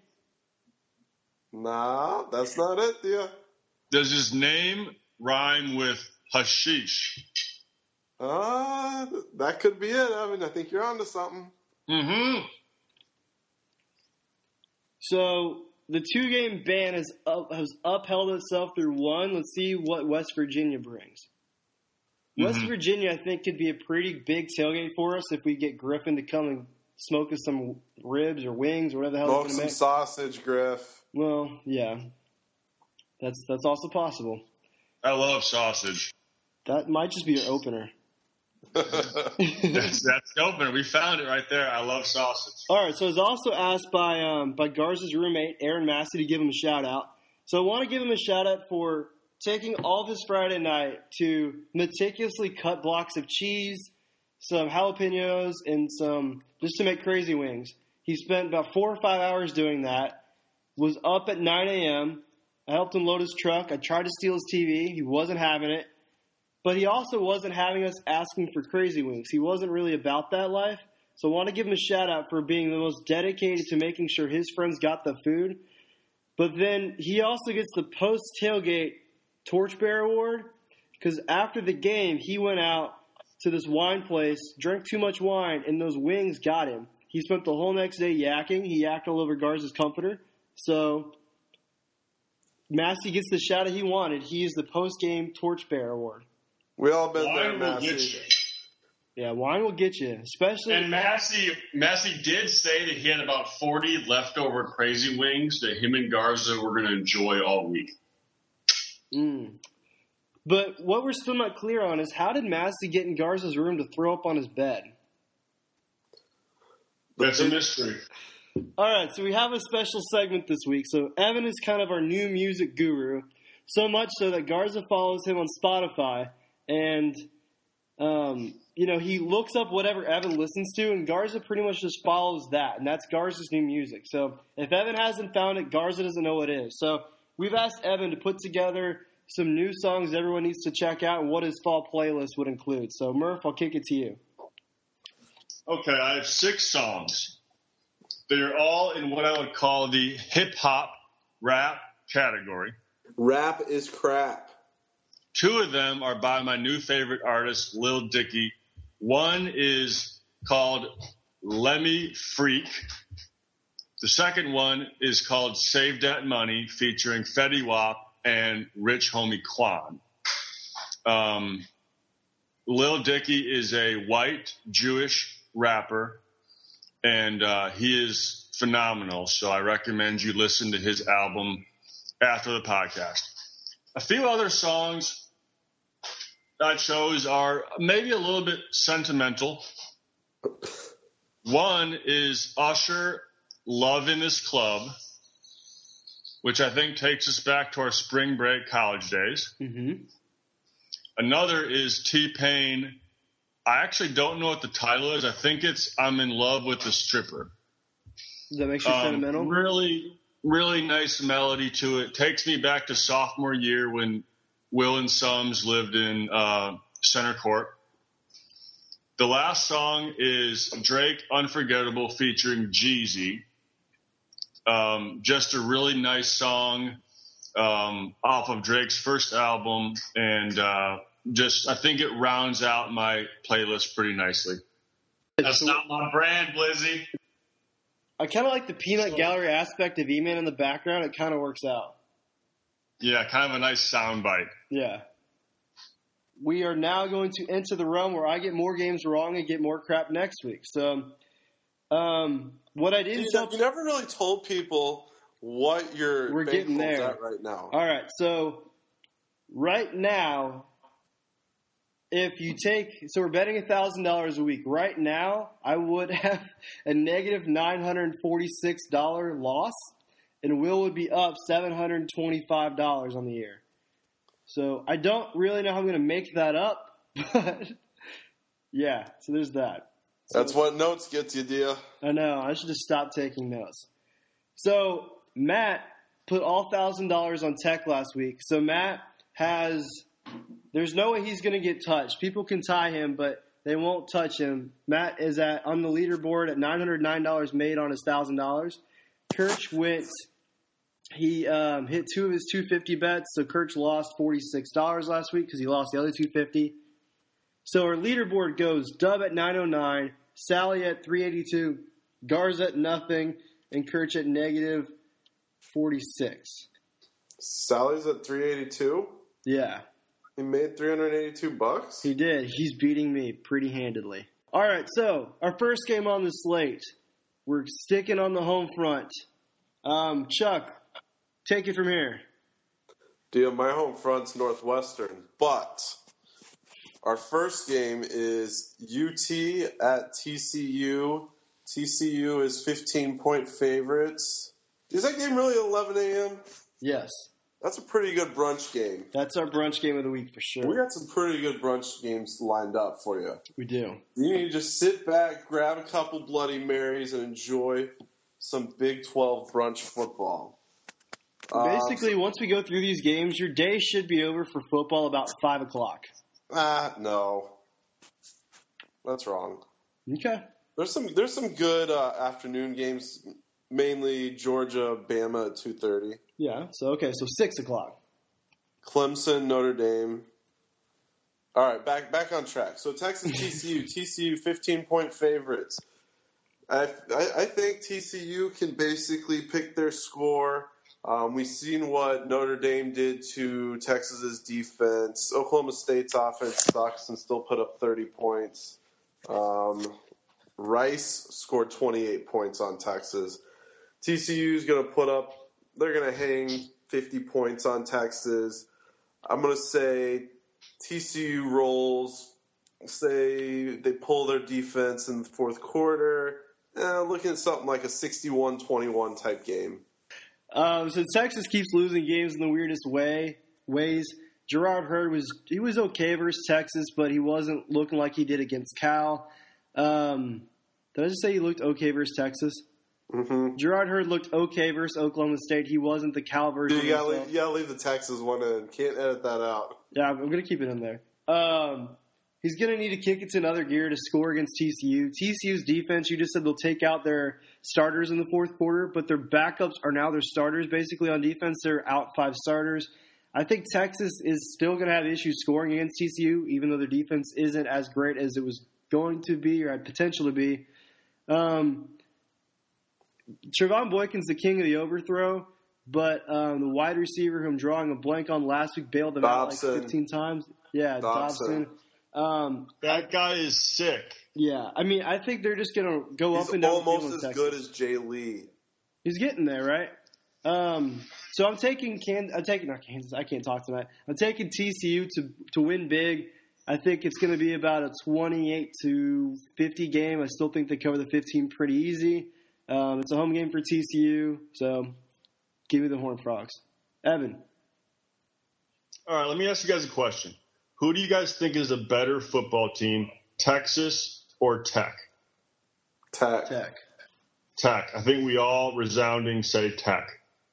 Nah, that's not it, dear.
Does his name rhyme with hashish?
Uh, that could be it, Evan. I think you're onto something.
Mm-hmm.
So the two-game ban has, up, has upheld itself through one. Let's see what West Virginia brings. Mm-hmm. West Virginia, I think, could be a pretty big tailgate for us if we get Griffin to come and smoke us some ribs or wings or whatever the hell
smoke
he's going to
some
make.
sausage, Griff.
Well, yeah. That's that's also possible.
I love sausage.
That might just be your opener.
that's, that's the opener. We found it right there. I love sausage.
All right, so I was also asked by um, by Garza's roommate, Aaron Massey, to give him a shout-out. So I want to give him a shout-out for taking all of his Friday night to meticulously cut blocks of cheese, some jalapenos, and some just to make crazy wings. He spent about four or five hours doing that, was up at nine a.m., I helped him load his truck. I tried to steal his T V. He wasn't having it. But he also wasn't having us asking for crazy wings. He wasn't really about that life. So I want to give him a shout out for being the most dedicated to making sure his friends got the food. But then he also gets the post-tailgate Torchbearer Award because after the game, he went out to this wine place, drank too much wine, and those wings got him. He spent the whole next day yakking. He yacked all over Garza's comforter. So Massey gets the shout out he wanted. He is the post-game Torchbearer Award.
We all been
Wine
there,
will get
Massey.
you.
Yeah, wine will get you, especially.
And Massey, Massey did say that he had about forty leftover crazy wings that him and Garza were going to enjoy all week.
Mm. But what we're still not clear on is how did Massey get in Garza's room to throw up on his bed?
That's a mystery.
All right, so we have a special segment this week. So Evan is kind of our new music guru, so much so that Garza follows him on Spotify, and um, you know he looks up whatever Evan listens to, and Garza pretty much just follows that, and that's Garza's new music. So if Evan hasn't found it, Garza doesn't know what it is. So we've asked Evan to put together some new songs everyone needs to check out and what his fall playlist would include. So Murph, I'll kick it to you.
Okay, I have six songs. They're all in what I would call the hip-hop rap category.
Rap is crap.
Two of them are by my new favorite artist, Lil Dicky. One is called Lemmy Freak. The second one is called Save That Money, featuring Fetty Wap and Rich Homie Quan. Um, Lil Dicky is a white Jewish rapper, and uh, he is phenomenal. So I recommend you listen to his album after the podcast. A few other songs I chose are maybe a little bit sentimental. One is Usher, Love in This Club, which I think takes us back to our spring break college days.
Mm-hmm.
Another is T-Pain. I actually don't know what the title is. I think it's I'm in Love with the Stripper.
Does that make you
Um,
sentimental?
Really, really nice melody to it. Takes me back to sophomore year when Will and Sums lived in uh, Center Court. The last song is Drake Unforgettable featuring Jeezy. Um, just a really nice song um, off of Drake's first album, and uh, just I think it rounds out my playlist pretty nicely. That's not my brand, Blizzy.
I kind of like the peanut gallery aspect of E-Man in the background. It kind of works out.
Yeah, kind of a nice soundbite.
Yeah. We are now going to enter the realm where I get more games wrong and get more crap next week. So, um, what I didn't
You,
tell
you never really told people what your
We're getting
bankroll's
there.
at right now.
All right, so right now, if you take, so we're betting one thousand dollars a week. Right now, I would have a negative nine hundred forty-six dollars loss, and Will would be up seven hundred twenty-five dollars on the year. So I don't really know how I'm going to make that up, But, yeah, so there's that. So,
That's what notes gets you, Dia.
I know. I should just stop taking notes. So Matt put all one thousand dollars on Tech last week. So Matt has – there's no way he's going to get touched. People can tie him, but they won't touch him. Matt is at on the leaderboard at nine hundred nine dollars made on his one thousand dollars. Kirch went – he um, hit two of his two hundred fifty bets. So Kirch lost forty-six dollars last week because he lost the other two hundred fifty. So our leaderboard goes Dub at nine oh nine, Sally at three eighty-two, Garza at nothing, and Kirch at negative forty-six.
Sally's at three eighty-two?
Yeah.
He made three hundred eighty-two bucks?
He did. He's beating me pretty handedly. All right, so our first game on the slate. We're sticking on the home front. Um, Chuck, take it from here.
Deal, my home front's Northwestern, but our first game is U T at T C U. T C U is fifteen-point favorites. Is that game really at eleven a.m.?
Yes.
That's a pretty good brunch game.
That's our brunch game of the week for sure.
We got some pretty good brunch games lined up for you.
We do.
You need to just sit back, grab a couple Bloody Marys, and enjoy some Big twelve brunch football.
Basically,
um,
once we go through these games, your day should be over for football about five o'clock.
Ah, no. That's wrong.
Okay.
There's some there's some good uh, afternoon games, mainly Georgia, Bama at two thirty.
Yeah, so okay, so six o'clock.
Clemson, Notre Dame. All right, back back on track. So Texas T C U, T C U fifteen-point favorites. I, I, I think T C U can basically pick their score. Um, we've seen what Notre Dame did to Texas's defense. Oklahoma State's offense sucks and still put up thirty points. Um, Rice scored twenty-eight points on Texas. T C U is going to put up, they're going to hang fifty points on Texas. I'm going to say T C U rolls, say they pull their defense in the fourth quarter. Eh, looking at something like a sixty-one twenty-one type game.
Um, so Texas keeps losing games in the weirdest way ways. Gerard Hurd was he was okay versus Texas, but he wasn't looking like he did against Cal. Um, did I just say he looked okay versus Texas?
Mm-hmm.
Gerard Hurd looked okay versus Oklahoma State. He wasn't the Cal version.
You gotta, leave, you gotta leave the Texas one in. Can't edit that out.
Yeah, I'm going to keep it in there. Um, he's going to need to kick it to another gear to score against T C U. T C U's defense, you just said they'll take out their starters in the fourth quarter, but their backups are now their starters basically on defense. They're out five starters. I think Texas is still going to have issues scoring against T C U, even though their defense isn't as great as it was going to be or had potential to be. Um, Trevon Boykin's the king of the overthrow, but um, the wide receiver who I'm drawing a blank on last week bailed them
Dobson.
out like fifteen times. Yeah,
Dobson.
Dobson. Um,
That guy is sick.
yeah, I mean, I think they're just going to go
He's
up and down the field
almost
in
as
Texas.
good as Jay Lee.
He's getting there, right? Um, so I'm taking Kansas. I'm taking not Kansas. I can't talk tonight. I'm taking T C U to to win big. I think it's going to be about a twenty-eight to fifty game. I still think they cover the fifteen pretty easy. Um, it's a home game for T C U, so give me the Horned Frogs. Evan.
All right, let me ask you guys a question. Who do you guys think is a better football team, Texas or Tech?
Tech.
Tech.
Tech. I think we all resounding say Tech.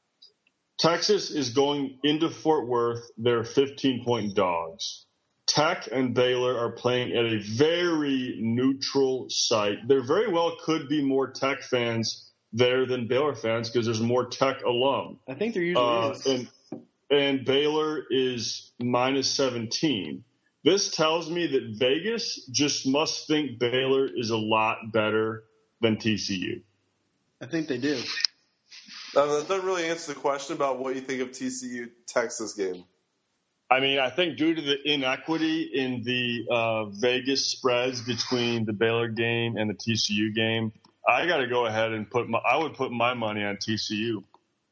Texas is going into Fort Worth. They're fifteen-point dogs. Tech and Baylor are playing at a very neutral site. There very well could be more Tech fans there than Baylor fans because there's more Tech alum.
I think there usually
Uh,
is.
and, and Baylor is minus seventeen. This tells me that Vegas just must think Baylor is a lot better than T C U.
I think they do.
Uh, that doesn't really answer the question about what you think of T C U Texas game.
I mean, I think due to the inequity in the uh, Vegas spreads between the Baylor game and the T C U game, I got to go ahead and put my – I would put my money on T C U.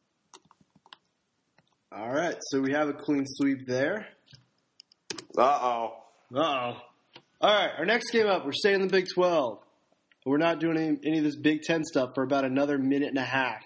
All right, so we have a clean sweep there.
Uh-oh.
Uh-oh. All right, our next game up, we're staying in the Big twelve. We're not doing any, any of this Big Ten stuff for about another minute and a half.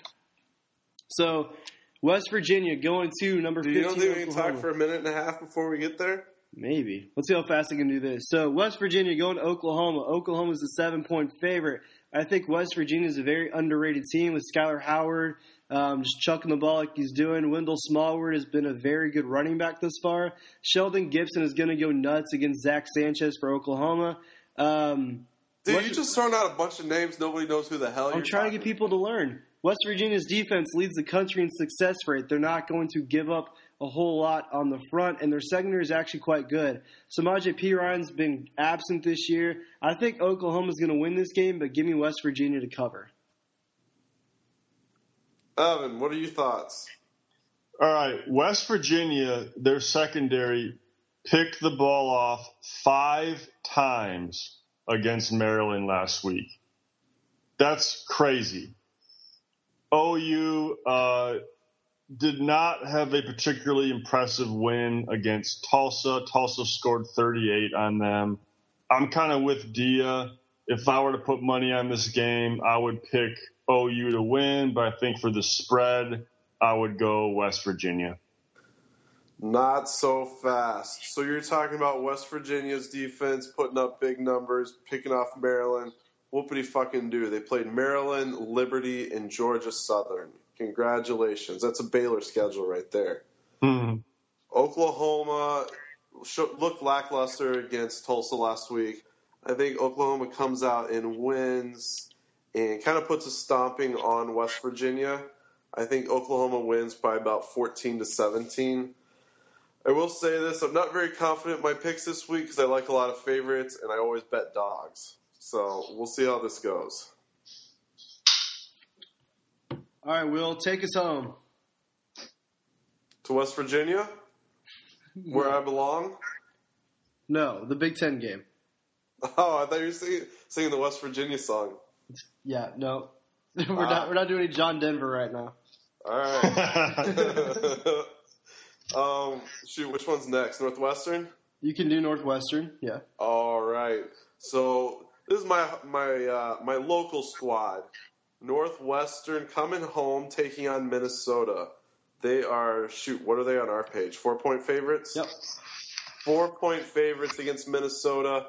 So, West Virginia going to number
Do
fifteen.
you don't think we can
Oklahoma.
talk for a minute and a half before we get there?
Maybe. Let's see how fast I can do this. So, West Virginia going to Oklahoma. Oklahoma's a seven-point favorite. I think West Virginia is a very underrated team with Skylar Howard um, just chucking the ball like he's doing. Wendell Smallwood has been a very good running back thus far. Sheldon Gibson is going to go nuts against Zach Sanchez for Oklahoma. Um,
Dude,
West,
you just throwing out a bunch of names. Nobody knows who the hell
I'm
you're
trying to
talking
get people to learn. West Virginia's defense leads the country in success rate. They're not going to give up a whole lot on the front, and their secondary is actually quite good. Samaje Perine's been absent this year. I think Oklahoma's going to win this game, but give me West Virginia to cover.
Evan, what are your thoughts?
All right, West Virginia, their secondary picked the ball off five times against Maryland last week. That's crazy. O U uh, did not have a particularly impressive win against Tulsa. Tulsa scored thirty-eight on them. I'm kind of with Dia. If I were to put money on this game, I would pick O U to win, but I think for the spread, I would go West Virginia.
Not so fast. So you're talking about West Virginia's defense putting up big numbers, picking off Maryland. Whoopity fucking do. They played Maryland, Liberty, and Georgia Southern. Congratulations. That's a Baylor schedule right there.
Mm-hmm.
Oklahoma looked lackluster against Tulsa last week. I think Oklahoma comes out and wins and kind of puts a stomping on West Virginia. I think Oklahoma wins by about fourteen to seventeen. I will say this. I'm not very confident in my picks this week because I like a lot of favorites, and I always bet dogs. So we'll see how this goes.
All right, Will, take us home.
To West Virginia? Where I belong?
No, the Big Ten game.
Oh, I thought you were singing, singing the West Virginia song.
Yeah, no. we're
Ah.
not we're not doing any John Denver right now.
All right. um, shoot, which one's next? Northwestern?
You can do Northwestern, yeah.
All right. So this is my my uh, my local squad. Northwestern coming home, taking on Minnesota. They are, shoot, what are they on our page? Four-point favorites?
Yep.
Four-point favorites against Minnesota.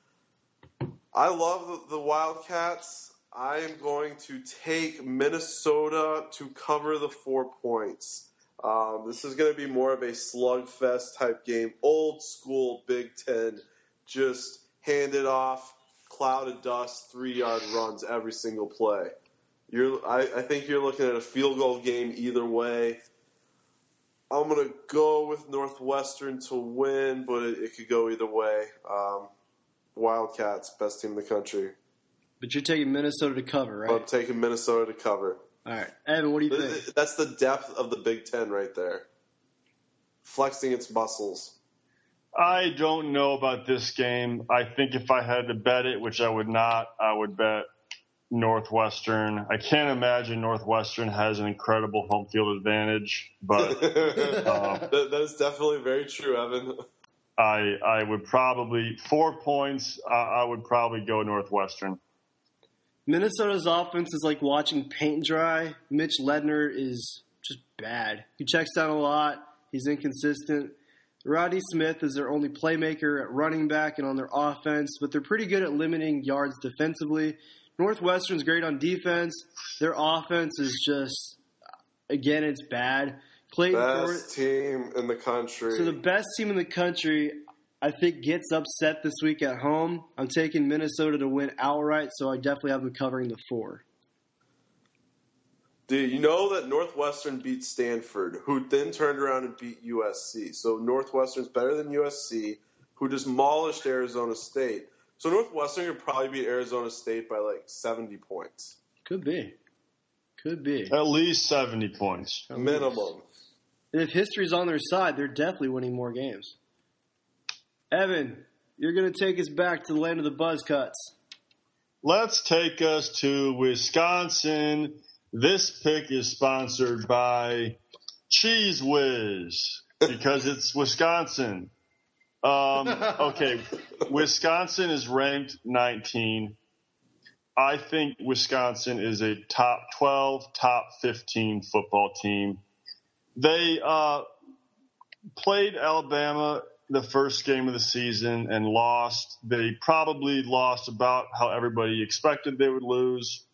I love the, the Wildcats. I am going to take Minnesota to cover the four points. Um, this is going to be more of a slugfest type game. Old school Big Ten. Just hand it off, cloud of dust, three-yard runs every single play. You're, I, I think you're looking at a field goal game either way. I'm going to go with Northwestern to win, but it, it could go either way. Um, Wildcats, best team in the country.
But you're taking Minnesota to cover, right?
I'm taking Minnesota to cover.
All right. Evan, what do you think?
That's the depth of the Big Ten right there. Flexing its muscles.
I don't know about this game. I think if I had to bet it, which I would not, I would bet Northwestern. I can't imagine Northwestern has an incredible home field advantage, but uh,
that, that is definitely very true, Evan.
I I would probably four points. Uh, I would probably go Northwestern.
Minnesota's offense is like watching paint dry. Mitch Ledner is just bad. He checks down a lot. He's inconsistent. Rodney Smith is their only playmaker at running back and on their offense, but they're pretty good at limiting yards defensively. Northwestern's great on defense. Their offense is just, again, it's bad. Clayton
Best
Ford,
team in the country.
so the best team in the country, I think, gets upset this week at home. I'm taking Minnesota to win outright, so I definitely have them covering the four.
Dude, you know that Northwestern beat Stanford, who then turned around and beat U S C. So Northwestern's better than U S C, who demolished Arizona State. So Northwestern could probably beat Arizona State by like seventy points.
Could be. Could be.
At least seventy points.
At
Minimum.
least. And if history's on their side, they're definitely winning more games. Evan, you're going to take us back to the land of the buzz cuts.
Let's take us to Wisconsin. This pick is sponsored by Cheese Whiz because it's Wisconsin. Um, okay, Wisconsin is ranked nineteen. I think Wisconsin is a top twelve, top fifteen football team. They uh, played Alabama the first game of the season and lost. They probably lost about how everybody expected they would lose.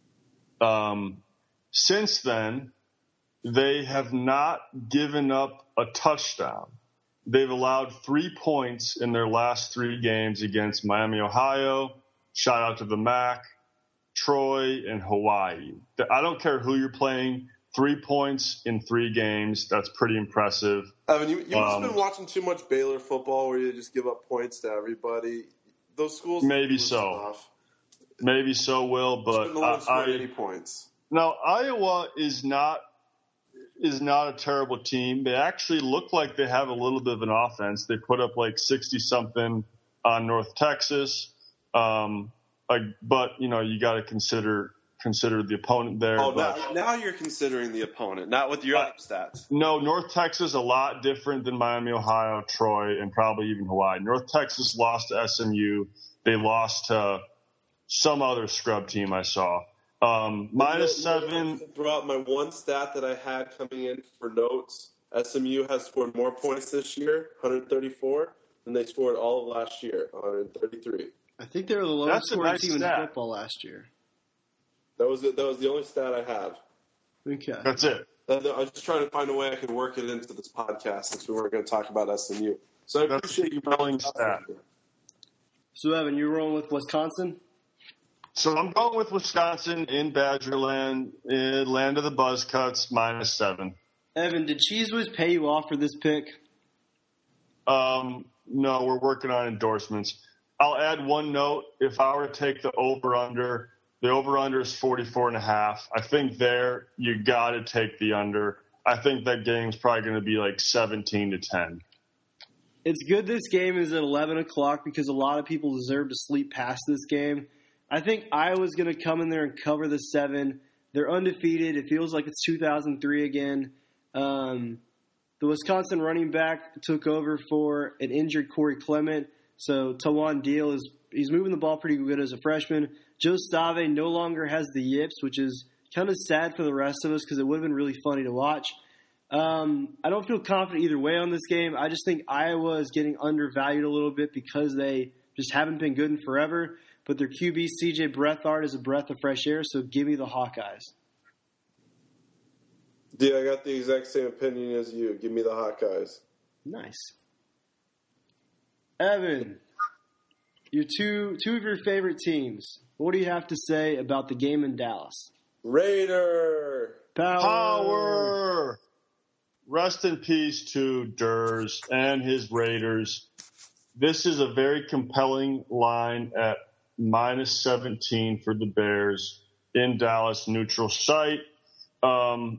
Um, since then, they have not given up a touchdown. They've allowed three points in their last three games against Miami, Ohio. Shout out to the M A C, Troy, and Hawaii. I don't care who you're playing. Three points in three games. That's pretty impressive.
Evan, you, you've
um,
just been watching too much Baylor football where you just give up points to everybody. Those schools
maybe so.
Stuff.
Maybe so, Will, but
I,
I,
eighty points.
Now, Iowa is not is not a terrible team. They actually look like they have a little bit of an offense. They put up like sixty-something on North Texas. Um, I, but, you know, you got to consider – consider the opponent there.
Oh,
but,
now, now you're considering the opponent, not with your
uh,
other stats.
No, North Texas a lot different than Miami, Ohio, Troy, and probably even Hawaii. North Texas lost to S M U. They lost to some other scrub team I saw. Um, minus seven.
Throughout my one stat that I had coming in for notes, S M U has scored more points this year, one hundred thirty-four, than they scored all of last year, one hundred thirty-three.
I think they were the lowest
That's a
scoring
nice
team
stat.
in football last year.
That was it. That was the only stat I have.
Okay.
That's it.
I was just trying to find a way I could work it into this podcast since we weren't going to talk about S M U. So I
That's
appreciate you
telling
bringing
stat.
that.
So, Evan, you're rolling with Wisconsin?
So I'm going with Wisconsin in Badgerland, in land of the Buzzcuts, minus seven.
Evan, did Cheese Whiz pay you off for this pick?
Um, no, we're working on endorsements. I'll add one note. If I were to take the over-under, the over-under is forty-four and a half. I think there you got to take the under. I think that game's probably going to be like seventeen to ten.
It's good this game is at eleven o'clock because a lot of people deserve to sleep past this game. I think Iowa's going to come in there and cover the seven. They're undefeated. It feels like it's two thousand three again. Um, the Wisconsin running back took over for an injured Corey Clement. So Tawan Deal is he's moving the ball pretty good as a freshman. Joe Stave no longer has the yips, which is kind of sad for the rest of us because it would have been really funny to watch. Um, I don't feel confident either way on this game. I just think Iowa is getting undervalued a little bit because they just haven't been good in forever. But their Q B, C J Breathard, is a breath of fresh air, so give me the Hawkeyes.
Dude, I got the exact same opinion as you. Give me the Hawkeyes.
Nice. Evan, your two two of your favorite teams. What do you have to say about the game in Dallas?
Raider!
Power!
Power! Rest in peace to Durs and his Raiders. This is a very compelling line at minus seventeen for the Bears in Dallas, neutral site. Um,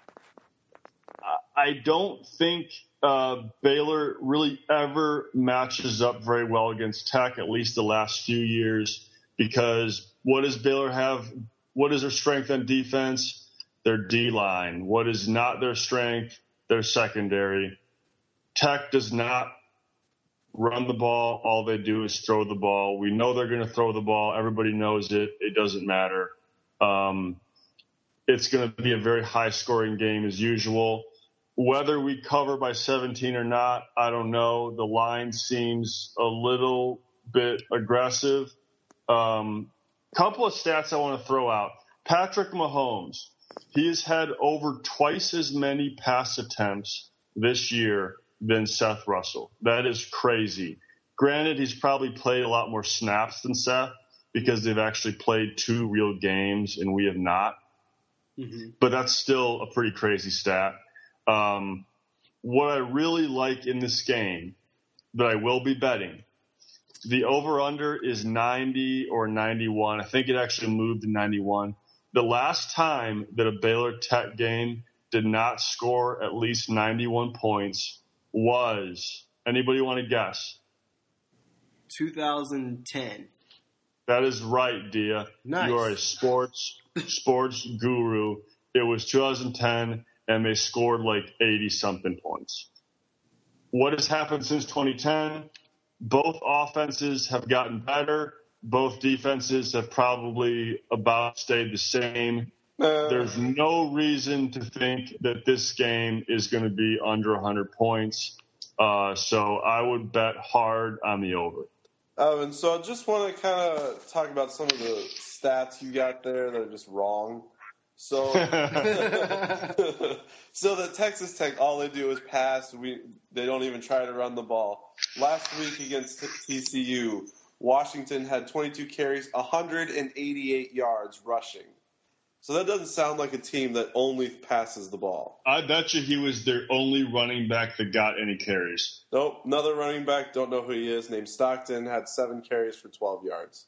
I don't think uh, Baylor really ever matches up very well against Tech, at least the last few years, because what does Baylor have? What is their strength on defense? Their D-line. What is not their strength? Their secondary. Tech does not run the ball. All they do is throw the ball. We know they're going to throw the ball. Everybody knows it. It doesn't matter. Um, it's going to be a very high-scoring game as usual. Whether we cover by seventeen or not, I don't know. The line seems a little bit aggressive. Um, couple of stats I want to throw out. Patrick Mahomes, he has had over twice as many pass attempts this year than Seth Russell. That is crazy. Granted, he's probably played a lot more snaps than Seth because they've actually played two real games and we have not. Mm-hmm. But that's still a pretty crazy stat. Um, what I really like in this game that I will be betting, the over-under is ninety or ninety-one. I think it actually moved to ninety-one. The last time that a Baylor Tech game did not score at least ninety-one points was, anybody want to guess?
two thousand ten.
That is right, Dia.
Nice.
You are a sports sports guru. It was two thousand ten, and they scored like eighty-something points. What has happened since twenty ten? Both offenses have gotten better. Both defenses have probably about stayed the same. Uh, There's no reason to think that this game is going to be under one hundred points. Uh, so I would bet hard on the over.
Um, and so I just want to kind of talk about some of the stats you got there that are just wrong. So, so that Texas Tech, all they do is pass. We they don't even try to run the ball. Last week against T C U, Washington had twenty-two carries, one hundred eighty-eight yards rushing. So that doesn't sound like a team that only passes the ball.
I bet you he was their only running back that got any carries.
Nope, another running back, don't know who he is, named Stockton, had seven carries for twelve yards.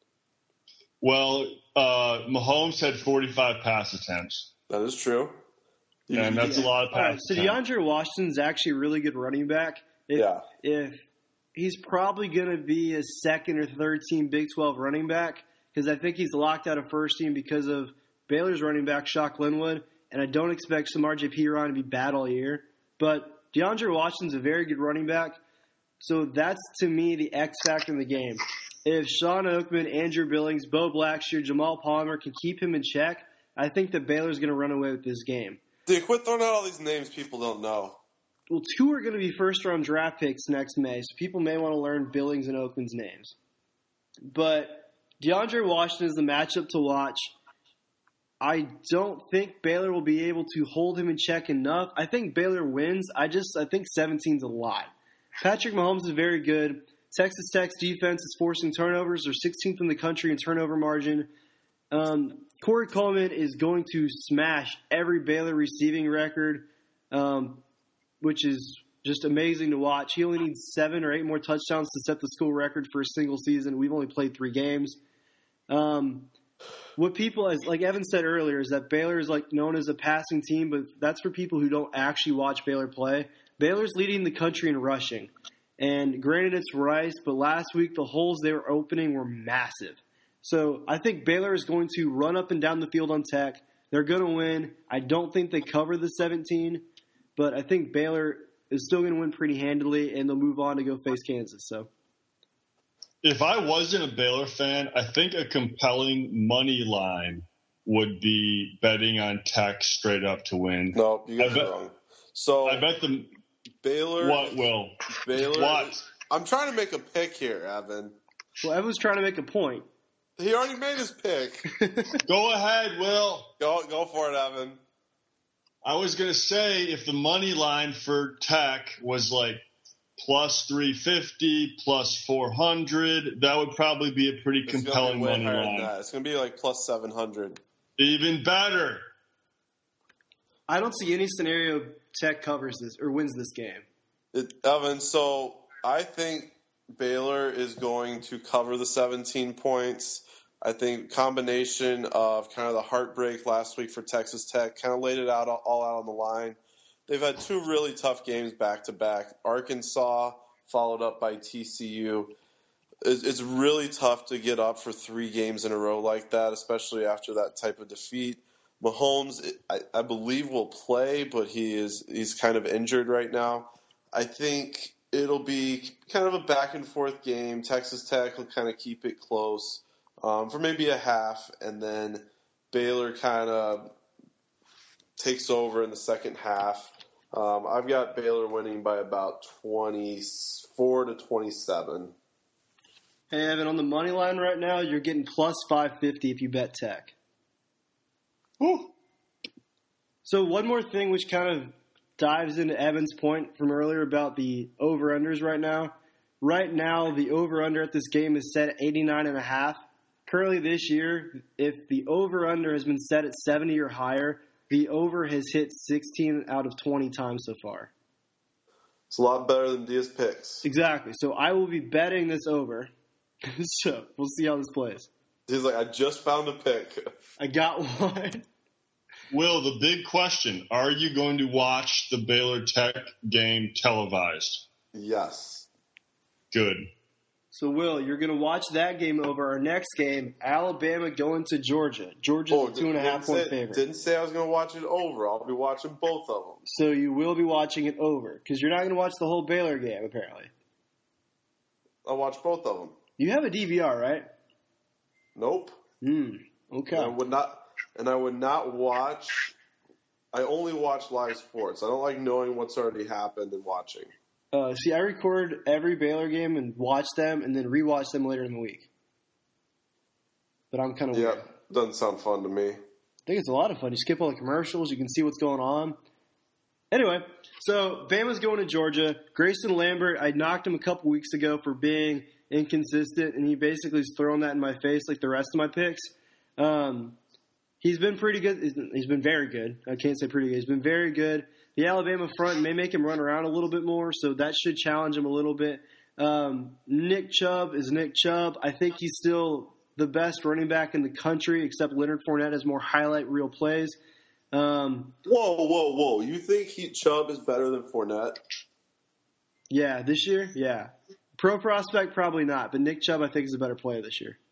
Well, uh, Mahomes had forty-five pass attempts.
That is true.
And that's yeah. a lot of pass
All right, so
attempts.
DeAndre Washington's actually a really good running back. If,
yeah.
If he's probably going to be a second or third team Big twelve running back, because I think he's locked out of first team because of Baylor's running back, Shock Linwood, and I don't expect some R J P Ron to be bad all year. But DeAndre Washington's a very good running back, so that's, to me, the X factor in the game. If Sean Oakman, Andrew Billings, Bo Blackshear, Jamal Palmer can keep him in check, I think that Baylor's going to run away with this game.
Dude, quit throwing out all these names people don't know.
Well, two are going to be first-round draft picks next May, so people may want to learn Billings and Oakman's names. But DeAndre Washington is the matchup to watch. I don't think Baylor will be able to hold him in check enough. I think Baylor wins. I just I think seventeen's a lot. Patrick Mahomes is very good. Texas Tech's defense is forcing turnovers. They're sixteenth in the country in turnover margin. Um, Corey Coleman is going to smash every Baylor receiving record, um, which is just amazing to watch. He only needs seven or eight more touchdowns to set the school record for a single season. We've only played three games. Um, what people, as like Evan said earlier, is that Baylor is like known as a passing team, but that's for people who don't actually watch Baylor play. Baylor's leading the country in rushing. And granted, it's Rice, but last week the holes they were opening were massive. So I think Baylor is going to run up and down the field on Tech. They're going to win. I don't think they cover the seventeen, but I think Baylor is still going to win pretty handily, and they'll move on to go face Kansas. So,
if I wasn't a Baylor fan, I think a compelling money line would be betting on Tech straight up to win.
No, you guys are wrong. So
I bet the
Baylor.
What will?
Baylor.
What?
I'm trying to make a pick here, Evan.
Well, Evan's trying to make a point.
He already made his pick.
Go ahead, Will.
Go go for it, Evan.
I was going to say if the money line for Tech was like plus three fifty, plus four hundred, that would probably be a pretty
it's
compelling
be
money line.
That. It's going to be like plus seven hundred.
Even better.
I don't see any scenario Tech covers this or wins this game.
It, Evan, so I think Baylor is going to cover the seventeen points. I think combination of kind of the heartbreak last week for Texas Tech kind of laid it out all out on the line. They've had two really tough games back to back. Arkansas followed up by T C U. It's really tough to get up for three games in a row like that, especially after that type of defeat. Mahomes, I, I believe, will play, but he is he's kind of injured right now. I think it'll be kind of a back and forth game. Texas Tech will kind of keep it close um, for maybe a half, and then Baylor kind of takes over in the second half. Um, I've got Baylor winning by about twenty-four to twenty-seven.
Hey, Evan, on the money line right now, you're getting plus five fifty if you bet Tech.
Whew.
So one more thing which kind of dives into Evan's point from earlier about the over-unders right now. Right now, the over-under at this game is set at eighty-nine and a half. Currently this year, if the over-under has been set at seventy or higher, the over has hit sixteen out of twenty times so far.
It's a lot better than Dia's picks.
Exactly. So I will be betting this over. So we'll see how this plays.
He's like, I just found a pick.
I got one.
Will, the big question, are you going to watch the Baylor Tech game televised?
Yes.
Good.
So, Will, you're going to watch that game over. Our next game, Alabama going to Georgia. Georgia's
oh,
a two and a half point favorite.
Didn't say I was going to watch it over. I'll be watching both of them.
So you will be watching it over because you're not going to watch the whole Baylor game, apparently.
I'll watch both of them.
You have a D V R, right?
Nope.
Hmm. Okay.
And I would not, and I would not watch. I only watch live sports. I don't like knowing what's already happened and watching.
Uh, see, I record every Baylor game and watch them and then rewatch them later in the week. But I'm kind of
Yeah,
weird.
doesn't sound fun to me.
I think it's a lot of fun. You skip all the commercials. You can see what's going on. Anyway, so Bama's going to Georgia. Grayson Lambert, I knocked him a couple weeks ago for being inconsistent, and he basically has thrown that in my face like the rest of my picks. Um, he's been pretty good. He's been very good. I can't say pretty good. He's been very good. The Alabama front may make him run around a little bit more, so that should challenge him a little bit. Um, Nick Chubb is Nick Chubb. I think he's still the best running back in the country, except Leonard Fournette has more highlight reel plays. Um,
Whoa, whoa, whoa! You think he, Chubb is better than Fournette?
yeah, this year? Yeah. Pro prospect, probably not, but Nick Chubb I think is a better player this year.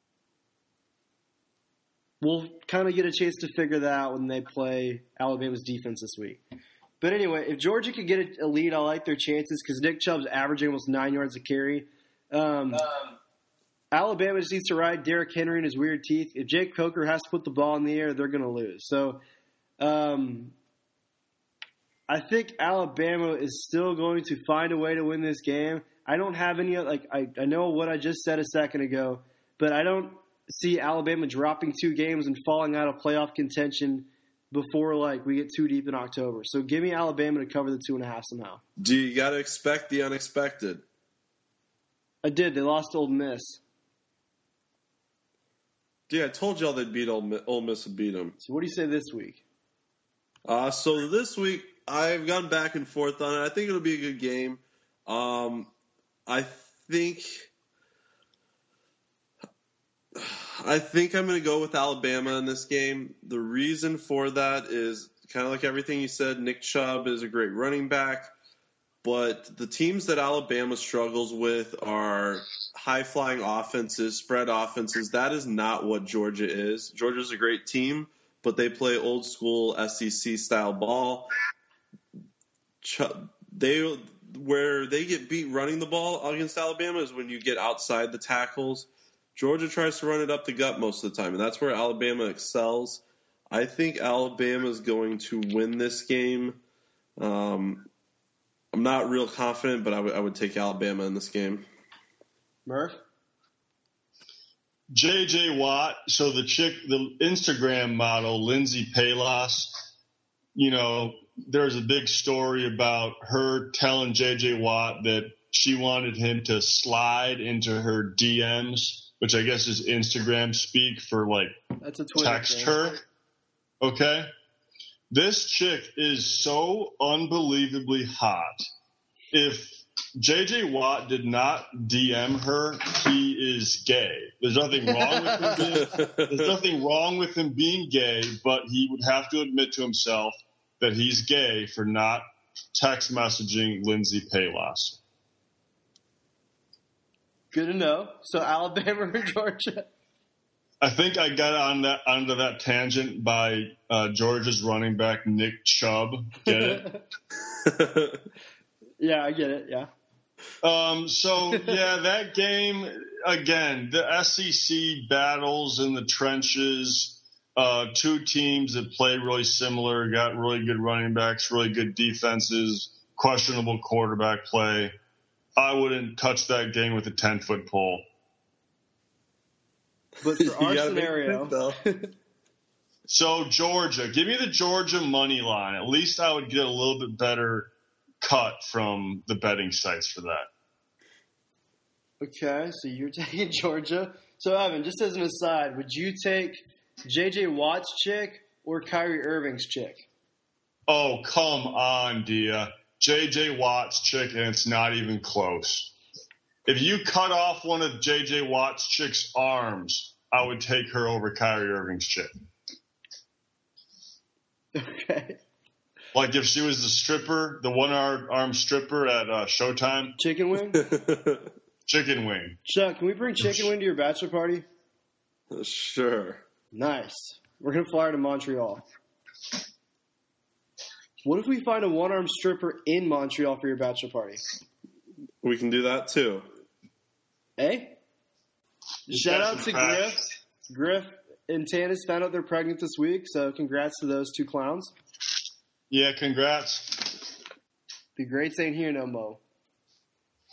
We'll kind of get a chance to figure that out when they play Alabama's defense this week. But anyway, if Georgia could get a lead, I like their chances because Nick Chubb's averaging almost nine yards a carry. Um, um, Alabama just needs to ride Derrick Henry in his weird teeth. If Jake Coker has to put the ball in the air, they're going to lose. So um, I think Alabama is still going to find a way to win this game. I don't have any – like I, I know what I just said a second ago, but I don't – see Alabama dropping two games and falling out of playoff contention before like we get too deep in October. So give me Alabama to cover the two and a half somehow.
Do you got to expect the unexpected?
I did. They lost to Ole Miss.
Yeah, I told y'all they'd beat Ole Miss. Ole Miss would beat them.
So what do you say this week?
Uh, so this week I've gone back and forth on it. I think it'll be a good game. Um, I think. I think I'm going to go with Alabama in this game. The reason for that is kind of like everything you said. Nick Chubb is a great running back, but the teams that Alabama struggles with are high-flying offenses, spread offenses. That is not what Georgia is. Georgia's a great team, but they play old-school S E C-style ball. They where they get beat running the ball against Alabama is when you get outside the tackles. Georgia tries to run it up the gut most of the time, and that's where Alabama excels. I think Alabama is going to win this game. Um, I'm not real confident, but I, w- I would take Alabama in this game.
Murph?
J J. Watt, so the chick, the Instagram model, Lindsay Palos, you know, there's a big story about her telling J J. Watt that she wanted him to slide into her D Ms, which I guess is Instagram speak for, like,
That's a Twitter
text
thing.
her. Okay? This chick is so unbelievably hot. If J J. Watt did not D M her, he is gay. There's nothing wrong with him being, there's nothing wrong with him being gay, but he would have to admit to himself that he's gay for not text messaging Lindsay Palos.
Good to know. So Alabama or Georgia?
I think I got on that onto that tangent by uh, Georgia's running back Nick Chubb. Get it?
Yeah, I get it. Yeah.
Um, so yeah, that game again, the S E C battles in the trenches. Uh, two teams that play really similar, got really good running backs, really good defenses, questionable quarterback play. I wouldn't touch that game with a ten-foot pole.
But for our scenario,
so Georgia, give me the Georgia money line. At least I would get a little bit better cut from the betting sites for that.
Okay, so you're taking Georgia. So Evan, just as an aside, would you take J J. Watt's chick or Kyrie Irving's chick?
Oh, come on, Dia. J J. Watt's chick, and it's not even close. If you cut off one of J J. Watt's chick's arms, I would take her over Kyrie Irving's chick.
Okay.
Like if she was the stripper, the one-arm stripper at uh, Showtime.
Chicken wing?
Chicken wing.
Chuck, can we bring chicken wing to your bachelor party?
Sure.
Nice. We're going to fly her to Montreal. What if we find a one-arm stripper in Montreal for your bachelor party?
We can do that too.
Hey? Shout out to Griff. Griff and Tanis found out they're pregnant this week, so congrats to those two clowns.
Yeah, congrats.
Be great saying here no mo.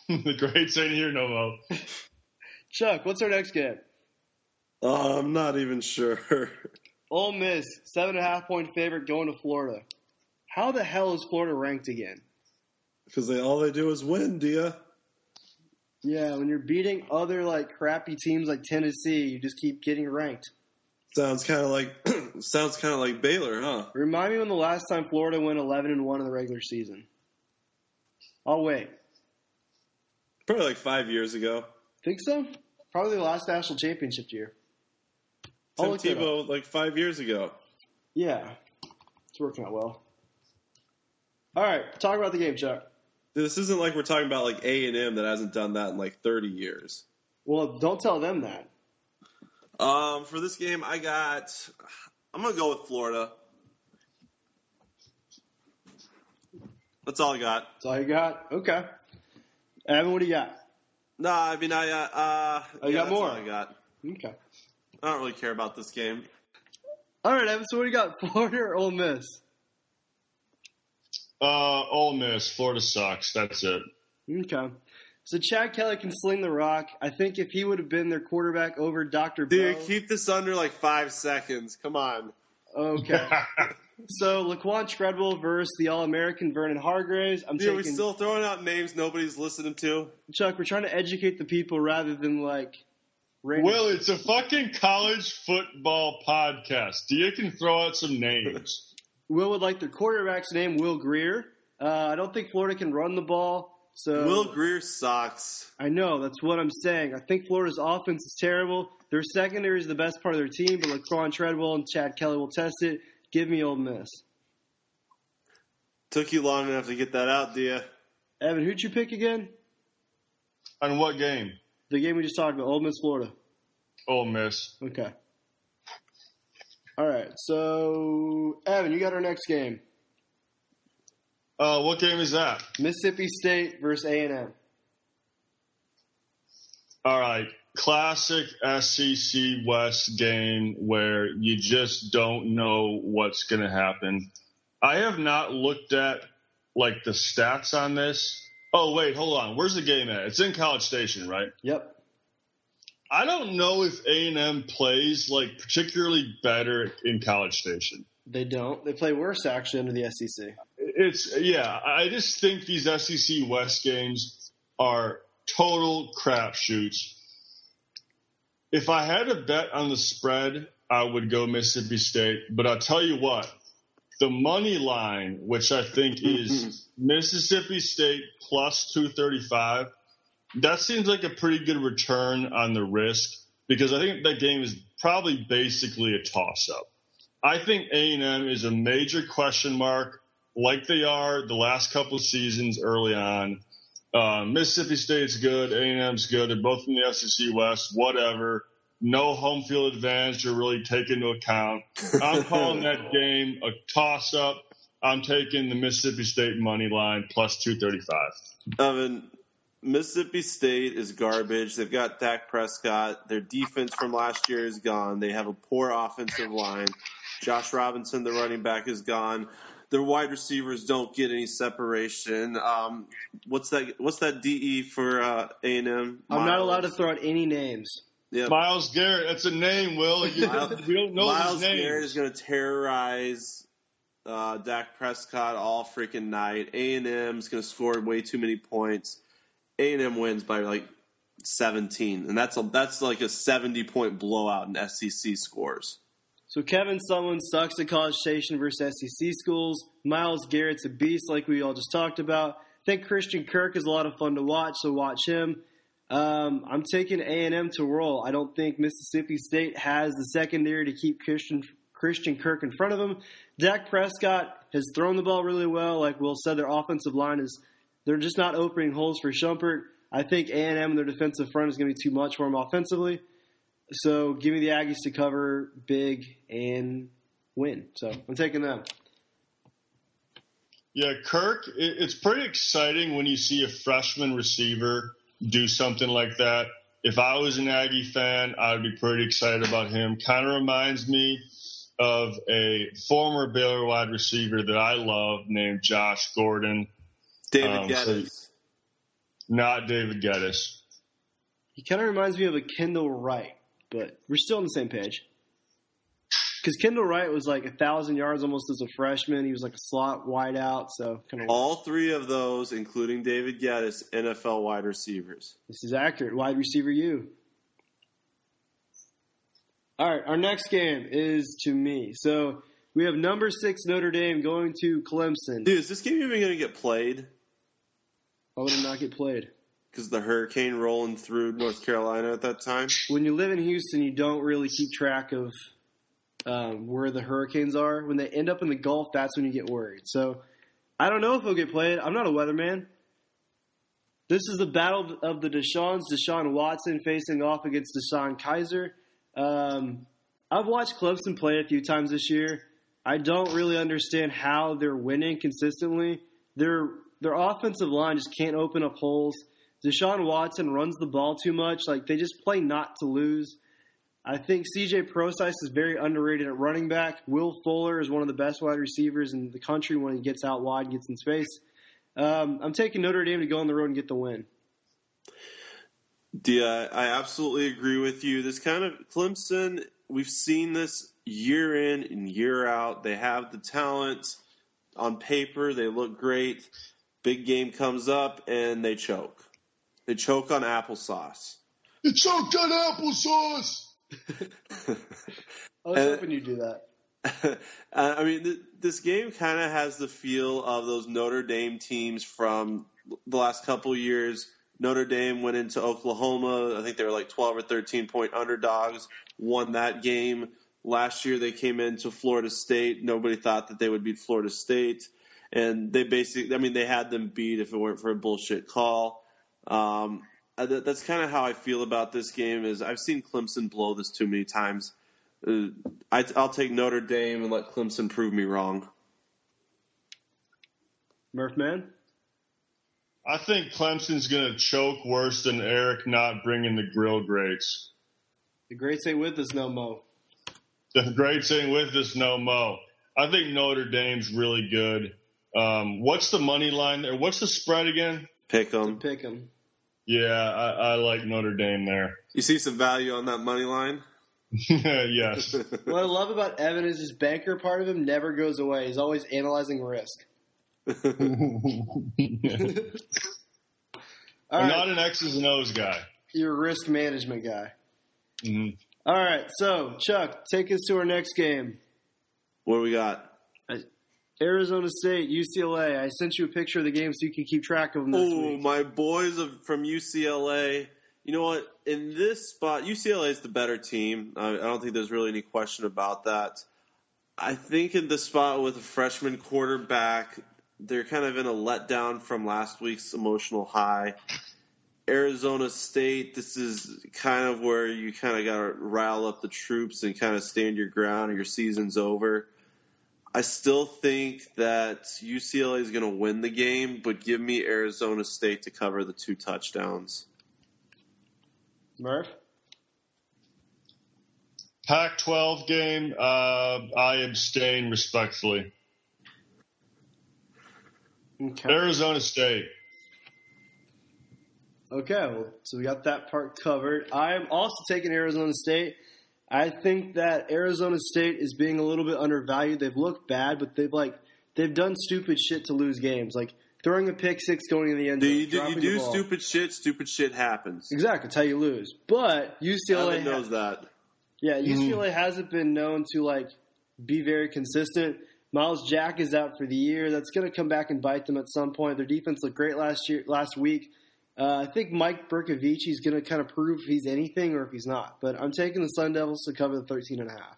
The greats ain't here no more.
Chuck, what's our next game?
Uh, I'm not even sure.
Ole Miss, seven and a half point favorite going to Florida. How the hell is Florida ranked again?
Because they all they do is win, Dia.
Yeah, when you're beating other like crappy teams like Tennessee, you just keep getting ranked.
Sounds kind of like sounds kind of like Baylor, huh?
Remind me when the last time Florida went eleven and one in the regular season. I'll wait.
Probably like five years ago.
Think so? Probably the last national championship year.
Tim Tebow, like five years ago.
Yeah, it's working out well. All right, talk about the game, Chuck.
This isn't like we're talking about like A and M that hasn't done that in like thirty years.
Well, don't tell them that.
Um, for this game, I got. I'm gonna go with Florida. That's all I got.
That's all you got? Okay. Evan, what do you got?
No, I mean I. Uh, uh,
oh, you
yeah,
got more.
That's all I got.
Okay.
I don't really care about this game.
All right, Evan. So what do you got? Florida or Ole Miss?
Uh, Ole Miss. Florida sucks. That's it.
Okay. So Chad Kelly can sling the rock. I think if he would have been their quarterback over Doctor
Dude,
Bo.
keep this under like five seconds. Come on.
Okay. So Laquan Treadwell versus the All-American Vernon Hargraves. I'm
Dude,
taking.
we're still throwing out names nobody's listening to.
Chuck, we're trying to educate the people rather than like.
Well, it's a fucking college football podcast. You can throw out some names.
Will would like their quarterback's name, Will Greer. Uh, I don't think Florida can run the ball. So
Will Greer sucks.
I know, that's what I'm saying. I think Florida's offense is terrible. Their secondary is the best part of their team, but Laquan Treadwell and Chad Kelly will test it. Give me Ole Miss.
Took you long enough to get that out, Dia.
Evan, who'd you pick again?
On what game?
The game we just talked about, Ole Miss, Florida.
Ole Miss.
Okay. All right, so Evan, you got our next game.
Uh, what game is that?
Mississippi State versus A and M.
All right. Classic S E C West game where you just don't know what's going to happen. I have not looked at, like, the stats on this. Oh, wait, hold on. Where's the game at? It's in College Station, right?
Yep.
I don't know if A and M plays, like, particularly better in College Station.
They don't. They play worse, actually, under the S E C.
It's, yeah, I just think these S E C West games are total crapshoots. If I had to bet on the spread, I would go Mississippi State. But I'll tell you what, the money line, which I think is Mississippi State plus two thirty-five, that seems like a pretty good return on the risk because I think that game is probably basically a toss-up. I think A and M is a major question mark like they are the last couple of seasons early on. Uh, Mississippi State's good. A and M's good. They're both in the S E C West, whatever. No home field advantage to really take into account. I'm calling that game a toss-up. I'm taking the Mississippi State money line plus two thirty-five.
Evan, Mississippi State is garbage. They've got Dak Prescott. Their defense from last year is gone. They have a poor offensive line. Josh Robinson, the running back, is gone. Their wide receivers don't get any separation. Um, what's that? What's that D E for uh, A and M?
I'm not allowed to throw out any names.
Yep.
Myles Garrett, that's a name, Will. You,
Myles,
we don't know
Myles
his name.
Garrett is going to terrorize uh, Dak Prescott all freaking night. A and M is going to score way too many points. A and M wins by like seventeen, and that's a, that's like a seventy point blowout in S E C scores.
So Kevin Sumlin sucks at College Station versus S E C schools. Myles Garrett's a beast like we all just talked about. I think Christian Kirk is a lot of fun to watch, so watch him. Um, I'm taking A and M to roll. I don't think Mississippi State has the secondary to keep Christian Christian Kirk in front of him. Dak Prescott has thrown the ball really well. Like Will said, their offensive line is they're just not opening holes for Shumpert. I think A and M and their defensive front is going to be too much for him offensively. So give me the Aggies to cover big and win. So I'm taking them.
Yeah, Kirk, it's pretty exciting when you see a freshman receiver do something like that. If I was an Aggie fan, I would be pretty excited about him. Kind of reminds me of a former Baylor wide receiver that I love named Josh Gordon.
David
um,
Geddes.
So, Not David Geddes.
He kind of reminds me of a Kendall Wright, but we're still on the same page. Because Kendall Wright was like a thousand yards almost as a freshman. He was like a slot wide out, so kind of.
All three of those, including David Geddes, N F L wide receivers.
This is accurate. Wide receiver, you. All right, our next game is to me. So we have number six Notre Dame going to Clemson.
Dude, is this game even going to get played?
Why would it not get played?
Because the hurricane rolling through North Carolina at that time?
When you live in Houston, you don't really keep track of um, where the hurricanes are. When they end up in the Gulf, that's when you get worried. So I don't know if it'll get played. I'm not a weatherman. This is the battle of the Deshaun's. Deshaun Watson facing off against Deshaun Kaiser. Um, I've watched Clemson play a few times this year. I don't really understand how they're winning consistently. Their their offensive line just can't open up holes. Deshaun Watson runs the ball too much. Like, they just play not to lose. I think C J Prosise is very underrated at running back. Will Fuller is one of the best wide receivers in the country when he gets out wide and gets in space. Um, I'm taking Notre Dame to go on the road and get the win.
Yeah, I absolutely agree with you. This kind of Clemson, we've seen this year in and year out. They have the talent on paper. They look great. Big game comes up, and they choke. They choke on applesauce.
They choked on applesauce!
I was
and,
hoping you'd do that.
I mean, th- this game kind of has the feel of those Notre Dame teams from the last couple of years. Notre Dame went into Oklahoma. I think they were like twelve or thirteen point underdogs, won that game. Last year they came into Florida State. Nobody thought that they would beat Florida State. And they basically, I mean, they had them beat if it weren't for a bullshit call. Um, that's kind of how I feel about this game. Is I've seen Clemson blow this too many times. Uh, I, I'll take Notre Dame and let Clemson prove me wrong.
Murph, man?
I think Clemson's going to choke worse than Eric not bringing the grill grates.
The greats ain't with us no mo.
The greats ain't with us no mo. I think Notre Dame's really good. Um, what's the money line there? What's the spread again?
Pick 'em.
Pick 'em.
Yeah, I, I like Notre Dame there.
You see some value on that money line?
Yes.
What I love about Evan is his banker part of him never goes away. He's always analyzing risk.
I'm
right.
not an X's and O's guy.
You're a risk management guy.
Mm-hmm.
All right, so, Chuck, take us to our next game.
What do we got?
Arizona State, U C L A. I sent you a picture of the game so you can keep track of them this
Oh,
week.
my boys of, from U C L A. You know what? In this spot, U C L A is the better team. I, I don't think there's really any question about that. I think in this spot with a freshman quarterback, they're kind of in a letdown from last week's emotional high. Arizona State, this is kind of where you kind of got to rile up the troops and kind of stand your ground or your season's over. I still think that U C L A is going to win the game, but give me Arizona State to cover the two touchdowns.
Murph?
Pac twelve game, uh, I abstain respectfully.
Okay.
Arizona State.
Okay, well, so we got that part covered. I am also taking Arizona State. I think that Arizona State is being a little bit undervalued. They've looked bad, but they've like they've done stupid shit to lose games, like throwing a pick six going in the end
Do
zone.
you do, you
dropping
do
the ball.
stupid shit, stupid shit happens.
Exactly, it's how you lose. But U C L A
Evan knows that.
Yeah, U C L A
Mm.
hasn't been known to like be very consistent. Miles Jack is out for the year. That's going to come back and bite them at some point. Their defense looked great last year, last week. Uh, I think Mike Berkovich is going to kind of prove if he's anything or if he's not. But I'm taking the Sun Devils to cover the thirteen and a half.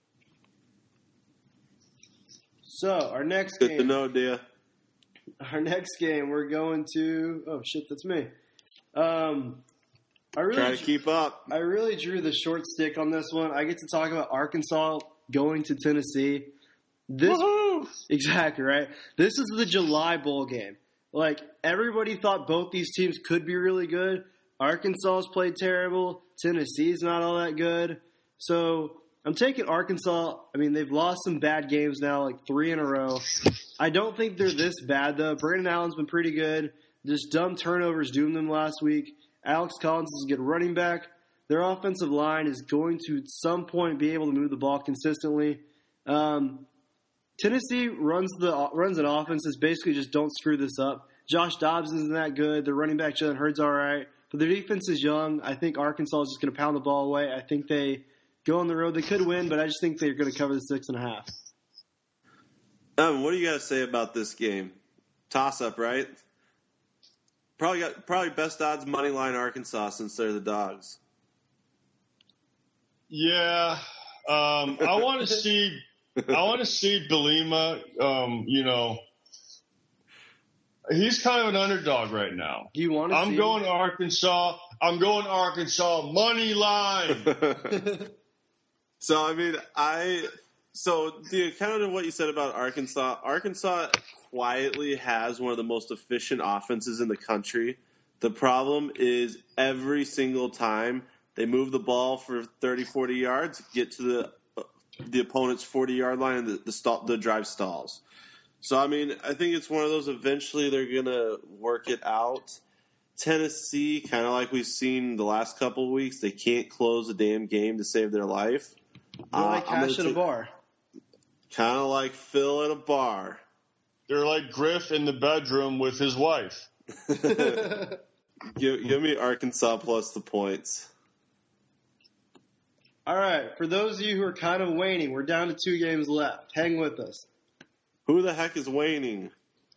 So our next
Good
game.
to know, dear.
Our next game, we're going to. Oh shit, that's me. Um, I really
Try to keep up.
I really drew the short stick on this one. I get to talk about Arkansas going to Tennessee. This
Woohoo!
Exactly, right? This is the July bowl game. Like, everybody thought both these teams could be really good. Arkansas's played terrible. Tennessee's not all that good. So, I'm taking Arkansas. I mean, they've lost some bad games now, like three in a row. I don't think they're this bad, though. Brandon Allen's been pretty good. Just dumb turnovers doomed them last week. Alex Collins is a good running back. Their offensive line is going to, at some point, be able to move the ball consistently. Um, Tennessee runs the runs an offense that's basically just don't screw this up. Josh Dobbs isn't that good. The running back, Jalen Hurd's all right. But their defense is young. I think Arkansas is just going to pound the ball away. I think they go on the road. They could win, but I just think they're going to cover the six and a half.
Um, what do you got to say about this game? Toss-up, right? Probably got probably best odds money line Arkansas since they're the dogs.
Yeah, um, I want to see. I want to see Bielema. Um, you know, he's kind of an underdog right now.
Do you want to?
I'm
see
going
him?
to Arkansas. I'm going to Arkansas money line.
So I mean, I so the kind of what you said about Arkansas. Arkansas quietly has one of the most efficient offenses in the country. The problem is every single time they move the ball for thirty, forty yards, get to the the opponent's forty-yard line, and the the, stall, the drive stalls. So, I mean, I think it's one of those eventually they're going to work it out. Tennessee, kind of like we've seen the last couple of weeks, they can't close a damn game to save their life.
They're like
Uh, I'm
cash
gonna
at a
take-
bar.
Kind of like Phil at a bar.
They're like Griff in the bedroom with his wife.
Give, give me Arkansas plus the points.
All right, for those of you who are kind of waning, we're down to two games left. Hang with us.
Who the heck is waning?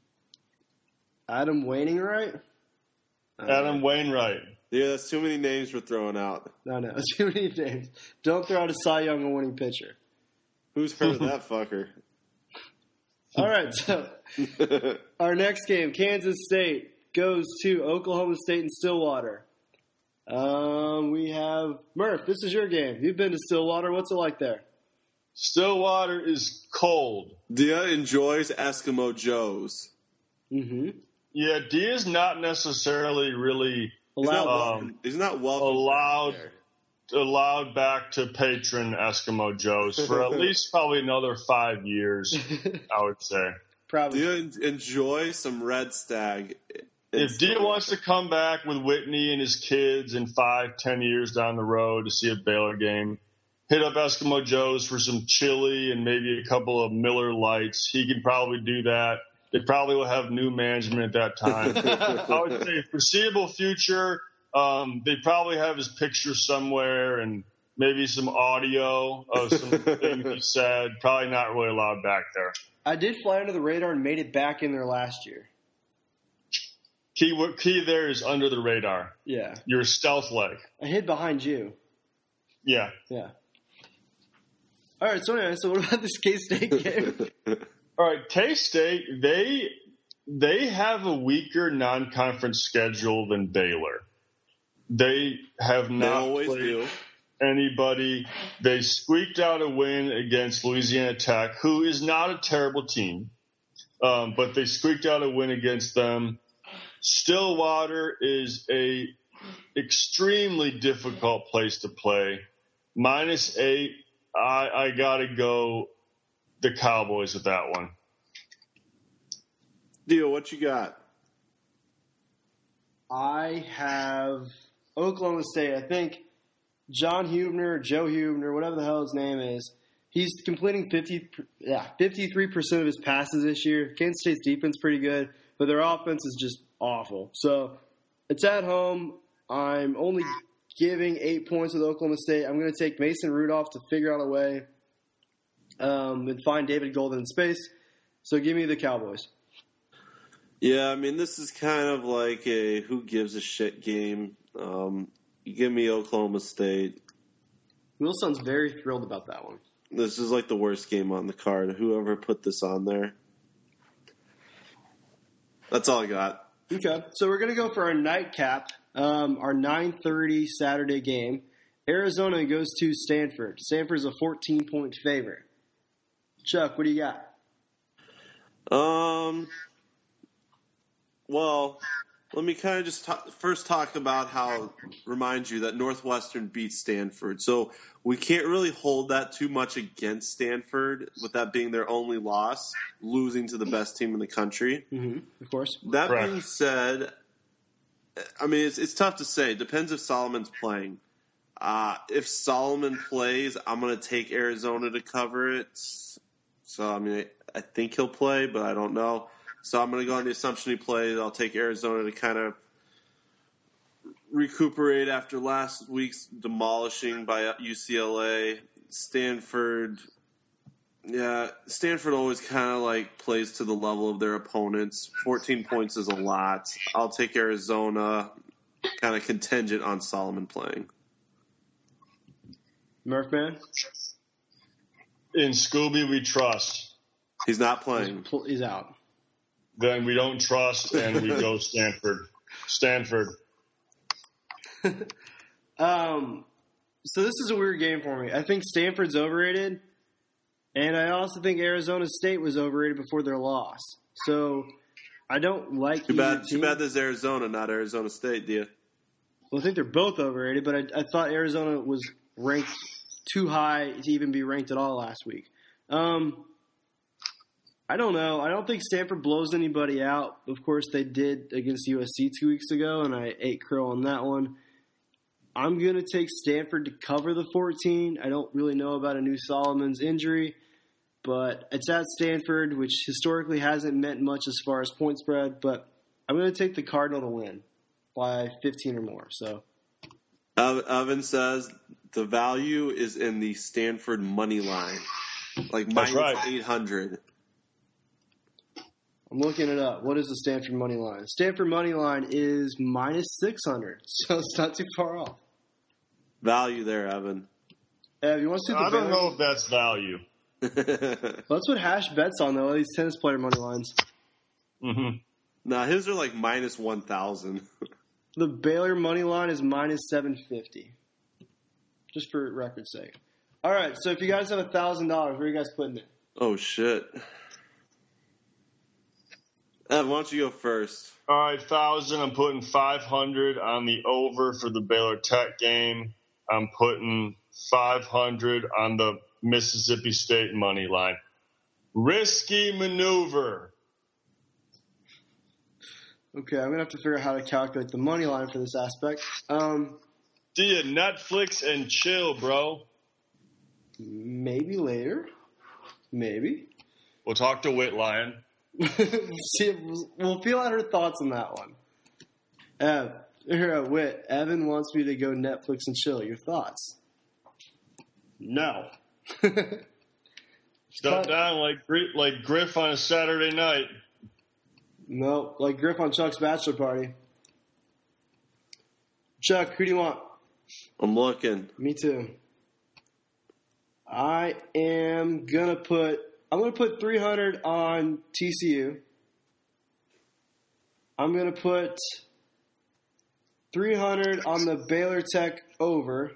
Adam Wainwright?
Adam Wainwright.
Yeah, that's too many names we're throwing out.
No, no, too many names. Don't throw out a Cy Young winning pitcher.
Who's heard of that fucker?
All right, so our next game, Kansas State goes to Oklahoma State and Stillwater. Um, we have Murph. This is your game. You've been to Stillwater. What's it like there?
Stillwater is cold.
Dia enjoys Eskimo Joe's.
Mm-hmm.
Yeah, D is not necessarily really
He's not,
Allowed.
welcome, he's not welcome.
allowed
there.
allowed back to patron Eskimo Joe's for at least probably another five years, I would say.
Probably.
Dia en- enjoy some Red Stag.
If Dia wants to come back with Whitney and his kids in five, ten years down the road to see a Baylor game, hit up Eskimo Joe's for some chili and maybe a couple of Miller Lights. He can probably do that. They probably will have new management at that time. I would say foreseeable future, um, they probably have his picture somewhere and maybe some audio of some things he said. Probably not really allowed back there.
I did fly under the radar and made it back in there last year.
Key, key there is under the radar.
Yeah.
You're a stealth leg.
I hid behind you.
Yeah.
Yeah. All right, so anyway, so what about this K-State game?
All right, K-State, they they have a weaker non-conference schedule than Baylor. They have
They
not
always
played
do.
anybody. They squeaked out a win against Louisiana Tech, who is not a terrible team, um, but they squeaked out a win against them. Stillwater is a extremely difficult place to play. Minus eight, I, I got to go the Cowboys with that one.
Dia, what you got?
I have Oklahoma State. I think John Hubner, Joe Hubner, whatever the hell his name is, he's completing fifty, yeah, fifty-three percent of his passes this year. Kansas State's defense pretty good, but their offense is just awful. So it's at home. I'm only giving eight points with Oklahoma State. I'm going to take Mason Rudolph to figure out a way um, and find David Golden in space. So give me the Cowboys.
Yeah, I mean, this is kind of like a who gives a shit game. Um, you give me Oklahoma State.
Will sounds very thrilled about that one.
This is like the worst game on the card. Whoever put this on there. That's all I got.
Okay, so we're going to go for our nightcap, um, our nine thirty Saturday game. Arizona goes to Stanford. Stanford's a fourteen-point favorite. Chuck, what do you got?
Um. Well, Let me kind of just talk, first talk about how, remind you that Northwestern beat Stanford. So we can't really hold that too much against Stanford, with that being their only loss, losing to the best team in the country.
Mm-hmm. Of course.
That
Correct.
being said, I mean, it's, it's tough to say. It depends if Solomon's playing. Uh, if Solomon plays, I'm going to take Arizona to cover it. So, I mean, I, I think he'll play, but I don't know. So I'm going to go on the assumption he plays. I'll take Arizona to kind of recuperate after last week's demolishing by U C L A. Stanford, yeah, Stanford always kind of like plays to the level of their opponents. fourteen points is a lot. I'll take Arizona, kind of contingent on Solomon playing.
Murphman?
In Scooby, we trust.
He's not playing.
He's, he's out.
Then we don't trust, and we go Stanford. Stanford.
um, so this is a weird game for me. I think Stanford's overrated, and I also think Arizona State was overrated before their loss. So I don't like
Too bad.
team.
Too bad. There's Arizona, not Arizona State, do you?
Well, I think they're both overrated, but I, I thought Arizona was ranked too high to even be ranked at all last week. Um, I don't know. I don't think Stanford blows anybody out. Of course, they did against U S C two weeks ago, and I ate crow on that one. I'm going to take Stanford to cover the fourteen. I don't really know about a new Solomon's injury, but it's at Stanford, which historically hasn't meant much as far as point spread, but I'm going to take the Cardinal to win by fifteen or more. So,
Evan says the value is in the Stanford money line, like
That's
minus
right.
eight hundred.
I'm looking it up. What is the Stanford money line? Stanford money line is minus six hundred, so it's not too far off.
Value there, Evan.
Ev, you want to see the
I don't
value?
know if that's value.
Well, that's what Hash bets on, though, these tennis player money lines.
Mm-hmm.
Nah, his are like minus one thousand.
The Baylor money line is minus seven fifty, just for record's sake. All right, so if you guys have one thousand dollars, where are you guys putting it?
Oh, shit. Evan, why don't you go first?
All right, thousand. I'm putting five hundred on the over for the Baylor Tech game. I'm putting five hundred on the Mississippi State money line. Risky maneuver.
Okay, I'm going to have to figure out how to calculate the money line for this aspect. Um,
Do you Netflix and chill, bro?
maybe later. Maybe.
We'll talk to Whitlion.
See, we'll feel out her thoughts on that one. Ev, here at Wit, Evan wants me to go Netflix and chill. Your thoughts? No.
Step down like Gri- like Griff on a Saturday night.
No, like Griff on Chuck's bachelor party. Chuck, who do you want?
I'm looking.
Me too. I am gonna put. I'm gonna put three hundred on T C U. I'm gonna put three hundred on the Baylor Tech over.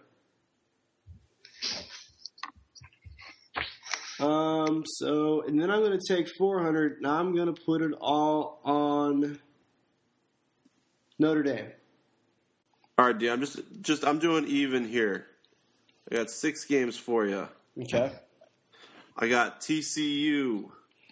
Um. So, and then I'm gonna take four hundred. Now I'm gonna put it all on Notre Dame.
All right, D, I'm just, just, I'm doing even here. I got six games for you.
Okay.
I got T C U,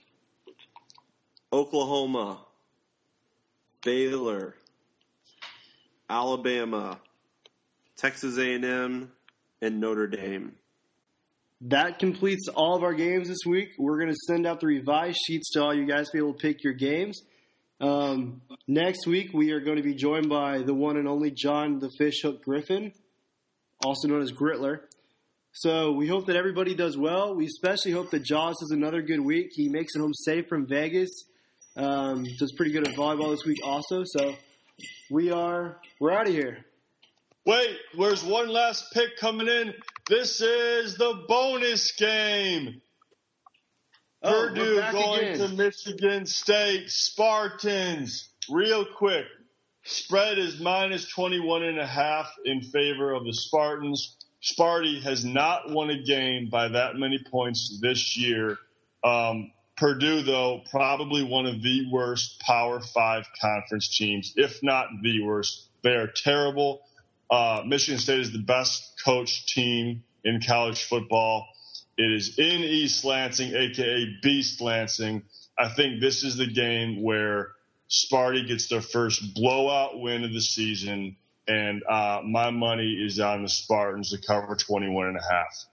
Oklahoma, Baylor, Alabama, Texas A and M, and Notre Dame.
That completes all of our games this week. We're going to send out the revised sheets to all you guys to be able to pick your games. Um, next week, we are going to be joined by the one and only John the Fishhook Griffin, also known as Gritler. So we hope that everybody does well. We especially hope that Jaws has another good week. He makes it home safe from Vegas. Um, does pretty good at volleyball this week also. So we are we're out of here.
Wait, there's one last pick coming in. This is the bonus game.
Oh,
Purdue
we're back
going
again.
to Michigan State. Spartans. Real quick. Spread is minus twenty-one and a half in favor of the Spartans. Sparty has not won a game by that many points this year. Um, Purdue, though, probably one of the worst Power Five conference teams, if not the worst. They are terrible. Uh, Michigan State is the best coached team in college football. It is in East Lansing, a k a. Beast Lansing. I think this is the game where Sparty gets their first blowout win of the season, and uh, my money is on the Spartans to cover twenty-one and a half.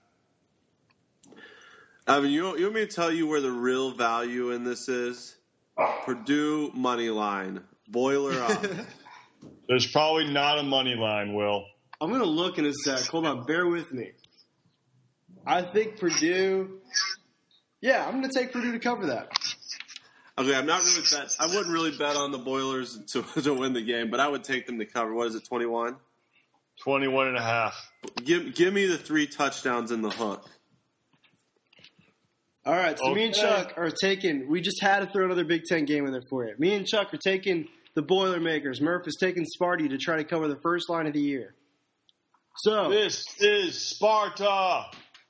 Evan, you, you want me to tell you where the real value in this is? Purdue money line. Boiler up.
There's probably not a money line, Will.
I'm going to look in a sec. Hold on. Bear with me. I think Purdue – yeah, I'm going to take Purdue to cover that.
Okay, I'm not really bet. I wouldn't really bet on the Boilers to, to win the game, but I would take them to cover. What is it, twenty-one?
twenty-one and a half.
Give, give me the three touchdowns in the hook.
All right, so
Okay.
me and Chuck are taking – we just had to throw another Big Ten game in there for you. Me and Chuck are taking the Boilermakers. Murph is taking Sparty to try to cover the first line of the year. So
This is Sparta.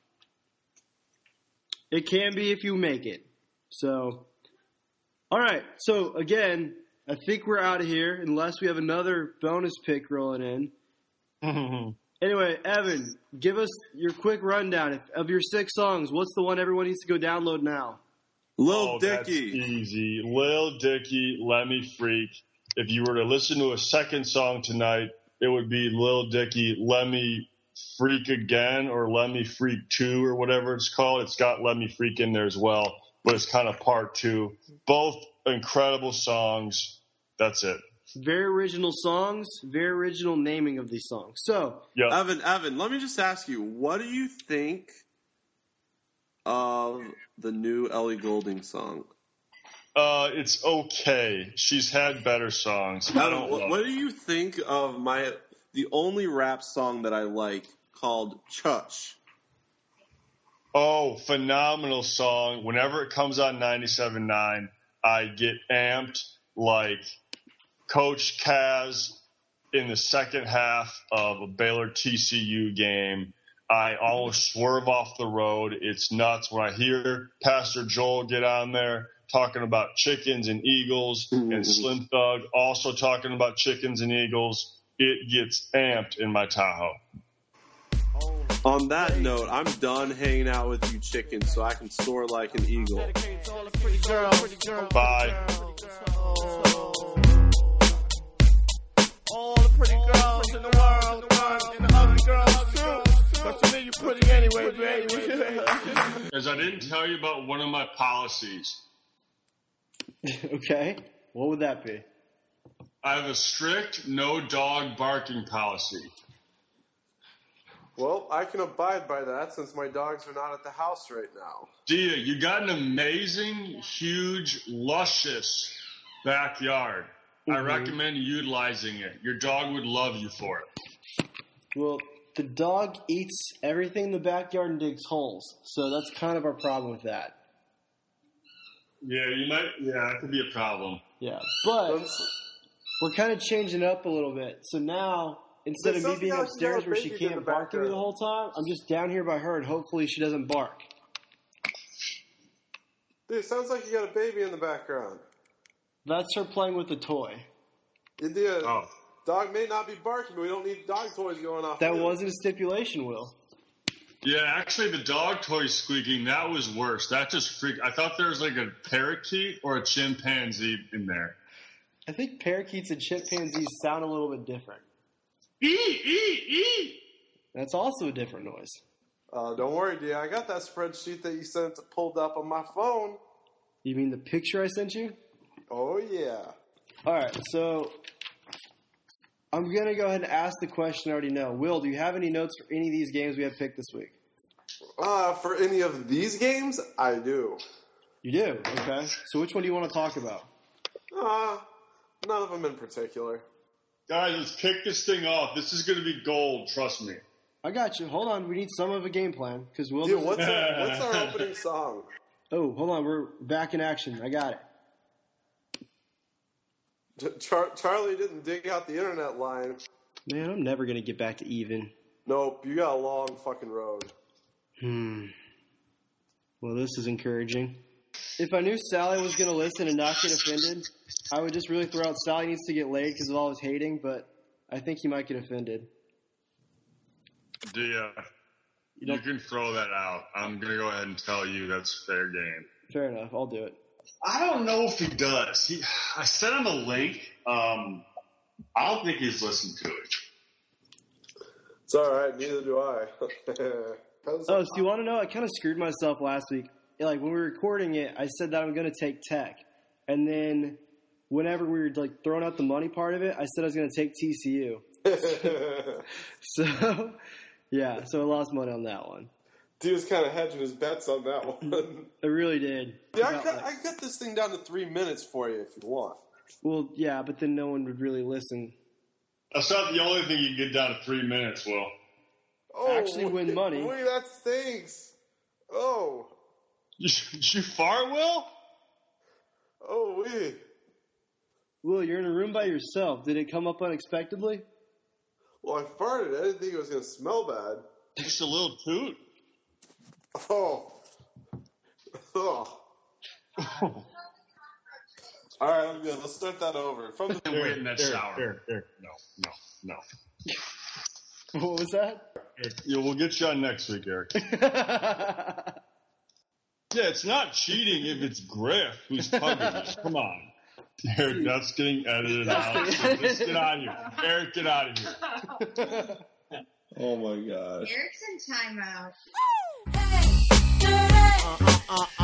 it can be if you make it. So, all right. So, again, I think we're out of here unless we have another bonus pick rolling in. Anyway, Evan, give us your quick rundown. If, of your six songs, what's the one everyone needs to go download now?
Lil
Oh, that's
Dicky.
easy. Lil Dicky, Let Me Freak. If you were to listen to a second song tonight, it would be Lil Dicky, Let Me Freak Again, or Let Me Freak two, or whatever it's called. It's got Let Me Freak in there as well, but it's kind of part two. Both incredible songs. That's it.
Very original songs, very original naming of these songs. So,
Yeah.
Evan, Evan, let me just ask you, what do you think of the new Ellie Goulding song?
Uh, it's okay. She's had better songs. I
Evan,
don't
what,
love
what do you think of my the only rap song that I like called Chuch?
Oh, phenomenal song. Whenever it comes on ninety-seven point nine, I get amped like Coach Kaz in the second half of a Baylor T C U game. I almost swerve off the road. It's nuts when I hear Pastor Joel get on there talking about chickens and eagles, and Slim Thug also talking about chickens and eagles. It gets amped in my Tahoe.
On that note, I'm done hanging out with you chickens so I can soar like an eagle.
Bye.
All the pretty girls in the world, and the ugly girls too. But to me, you pretty anyway, baby.
As I didn't tell you about one of my policies.
okay. What would that be?
I have a strict no dog barking policy.
Well, I can abide by that since my dogs are not at the house right now.
Dia, you got an amazing, huge, luscious backyard. I
Mhm.
recommend utilizing it. Your dog would love you for it.
Well, the dog eats everything in the backyard and digs holes. So that's kind of our problem with that.
Yeah, you might. Yeah, that could be a problem.
Yeah. But
That's-
we're kind of changing up a little bit. So now, instead
It
of me
sounds
being
like you
upstairs
got a
where she
baby in
can't
the
bark at me the
background.
whole time, I'm just down here by her, and hopefully she doesn't bark.
Dude, it sounds like you got a baby in the background.
That's her playing with a toy.
India,
Oh.
dog may not be barking, but we don't need dog toys going off.
That
too.
wasn't a stipulation, Will.
Yeah, actually, the dog toy squeaking, that was worse. That just freaked. I thought there was like a parakeet or a chimpanzee in there.
I think parakeets and chimpanzees sound a little bit different.
E, e, e.
That's also a different noise.
Uh, don't worry, dear. I got that spreadsheet that you sent pulled up on my phone.
You mean the picture I sent you?
Oh, yeah.
All right, so I'm going to go ahead and ask the question I already know. Will, do you have any notes for any of these games we have picked this week?
Uh, for any of these games, I do.
You do? Okay. So which one do you want to talk about?
Uh, none of them in particular.
Guys, let's kick this thing off. This is going to be gold, trust me.
I got you. Hold on. We need some of a game plan because Will
Dude,
doesn't-
what's our, what's our opening song?
Oh, hold on. We're back in action. I got it.
Char- Charlie didn't dig out the internet line.
Man, I'm never going to get back to even.
Nope, you got a long fucking road.
Hmm. Well, this is encouraging. If I knew Sally was going to listen and not get offended, I would just really throw out Sally needs to get laid because of all his hating, but I think he might get offended.
Yeah, you, you can throw that out. I'm going to go ahead and tell you that's fair game.
Fair enough. I'll do it.
I don't know if he does. He, I sent him a link. Um, I don't think he's listened to it.
It's all right. Neither do I.
Oh, so you want to know? I kind of screwed myself last week. Like, when we were recording it, I said that I'm going to take tech. And then whenever we were, like, throwing out the money part of it, I said I was going to take T C U. So, yeah, so I lost money on that one.
Dude was kind of hedging his bets on that one.
I really did.
Yeah, I cut, like, I cut this thing down to three minutes for you if you want.
Well, yeah, but then no one would really listen.
That's not the only thing you can get down to three minutes, Will.
Oh,
actually win
wait,
money.
Wait, that stinks. Oh.
You, you fart, Will?
Oh, wait.
Will, you're in a room by yourself. Did it come up unexpectedly?
Well, I farted. I didn't think it was going to smell bad.
Just a little toot.
Oh. Oh. All right, I'm good. Let's start that over. From the
wait in that there, shower. There, there. No, no, no.
What was that?
Yeah, we'll get you on next week, Eric. Yeah, it's not cheating if it's Griff who's pugging you. Come on. Eric, that's getting edited out. So just get out of here. Eric, get out of here.
Oh, my gosh.
Eric's in timeout.
Uh, uh, uh, uh.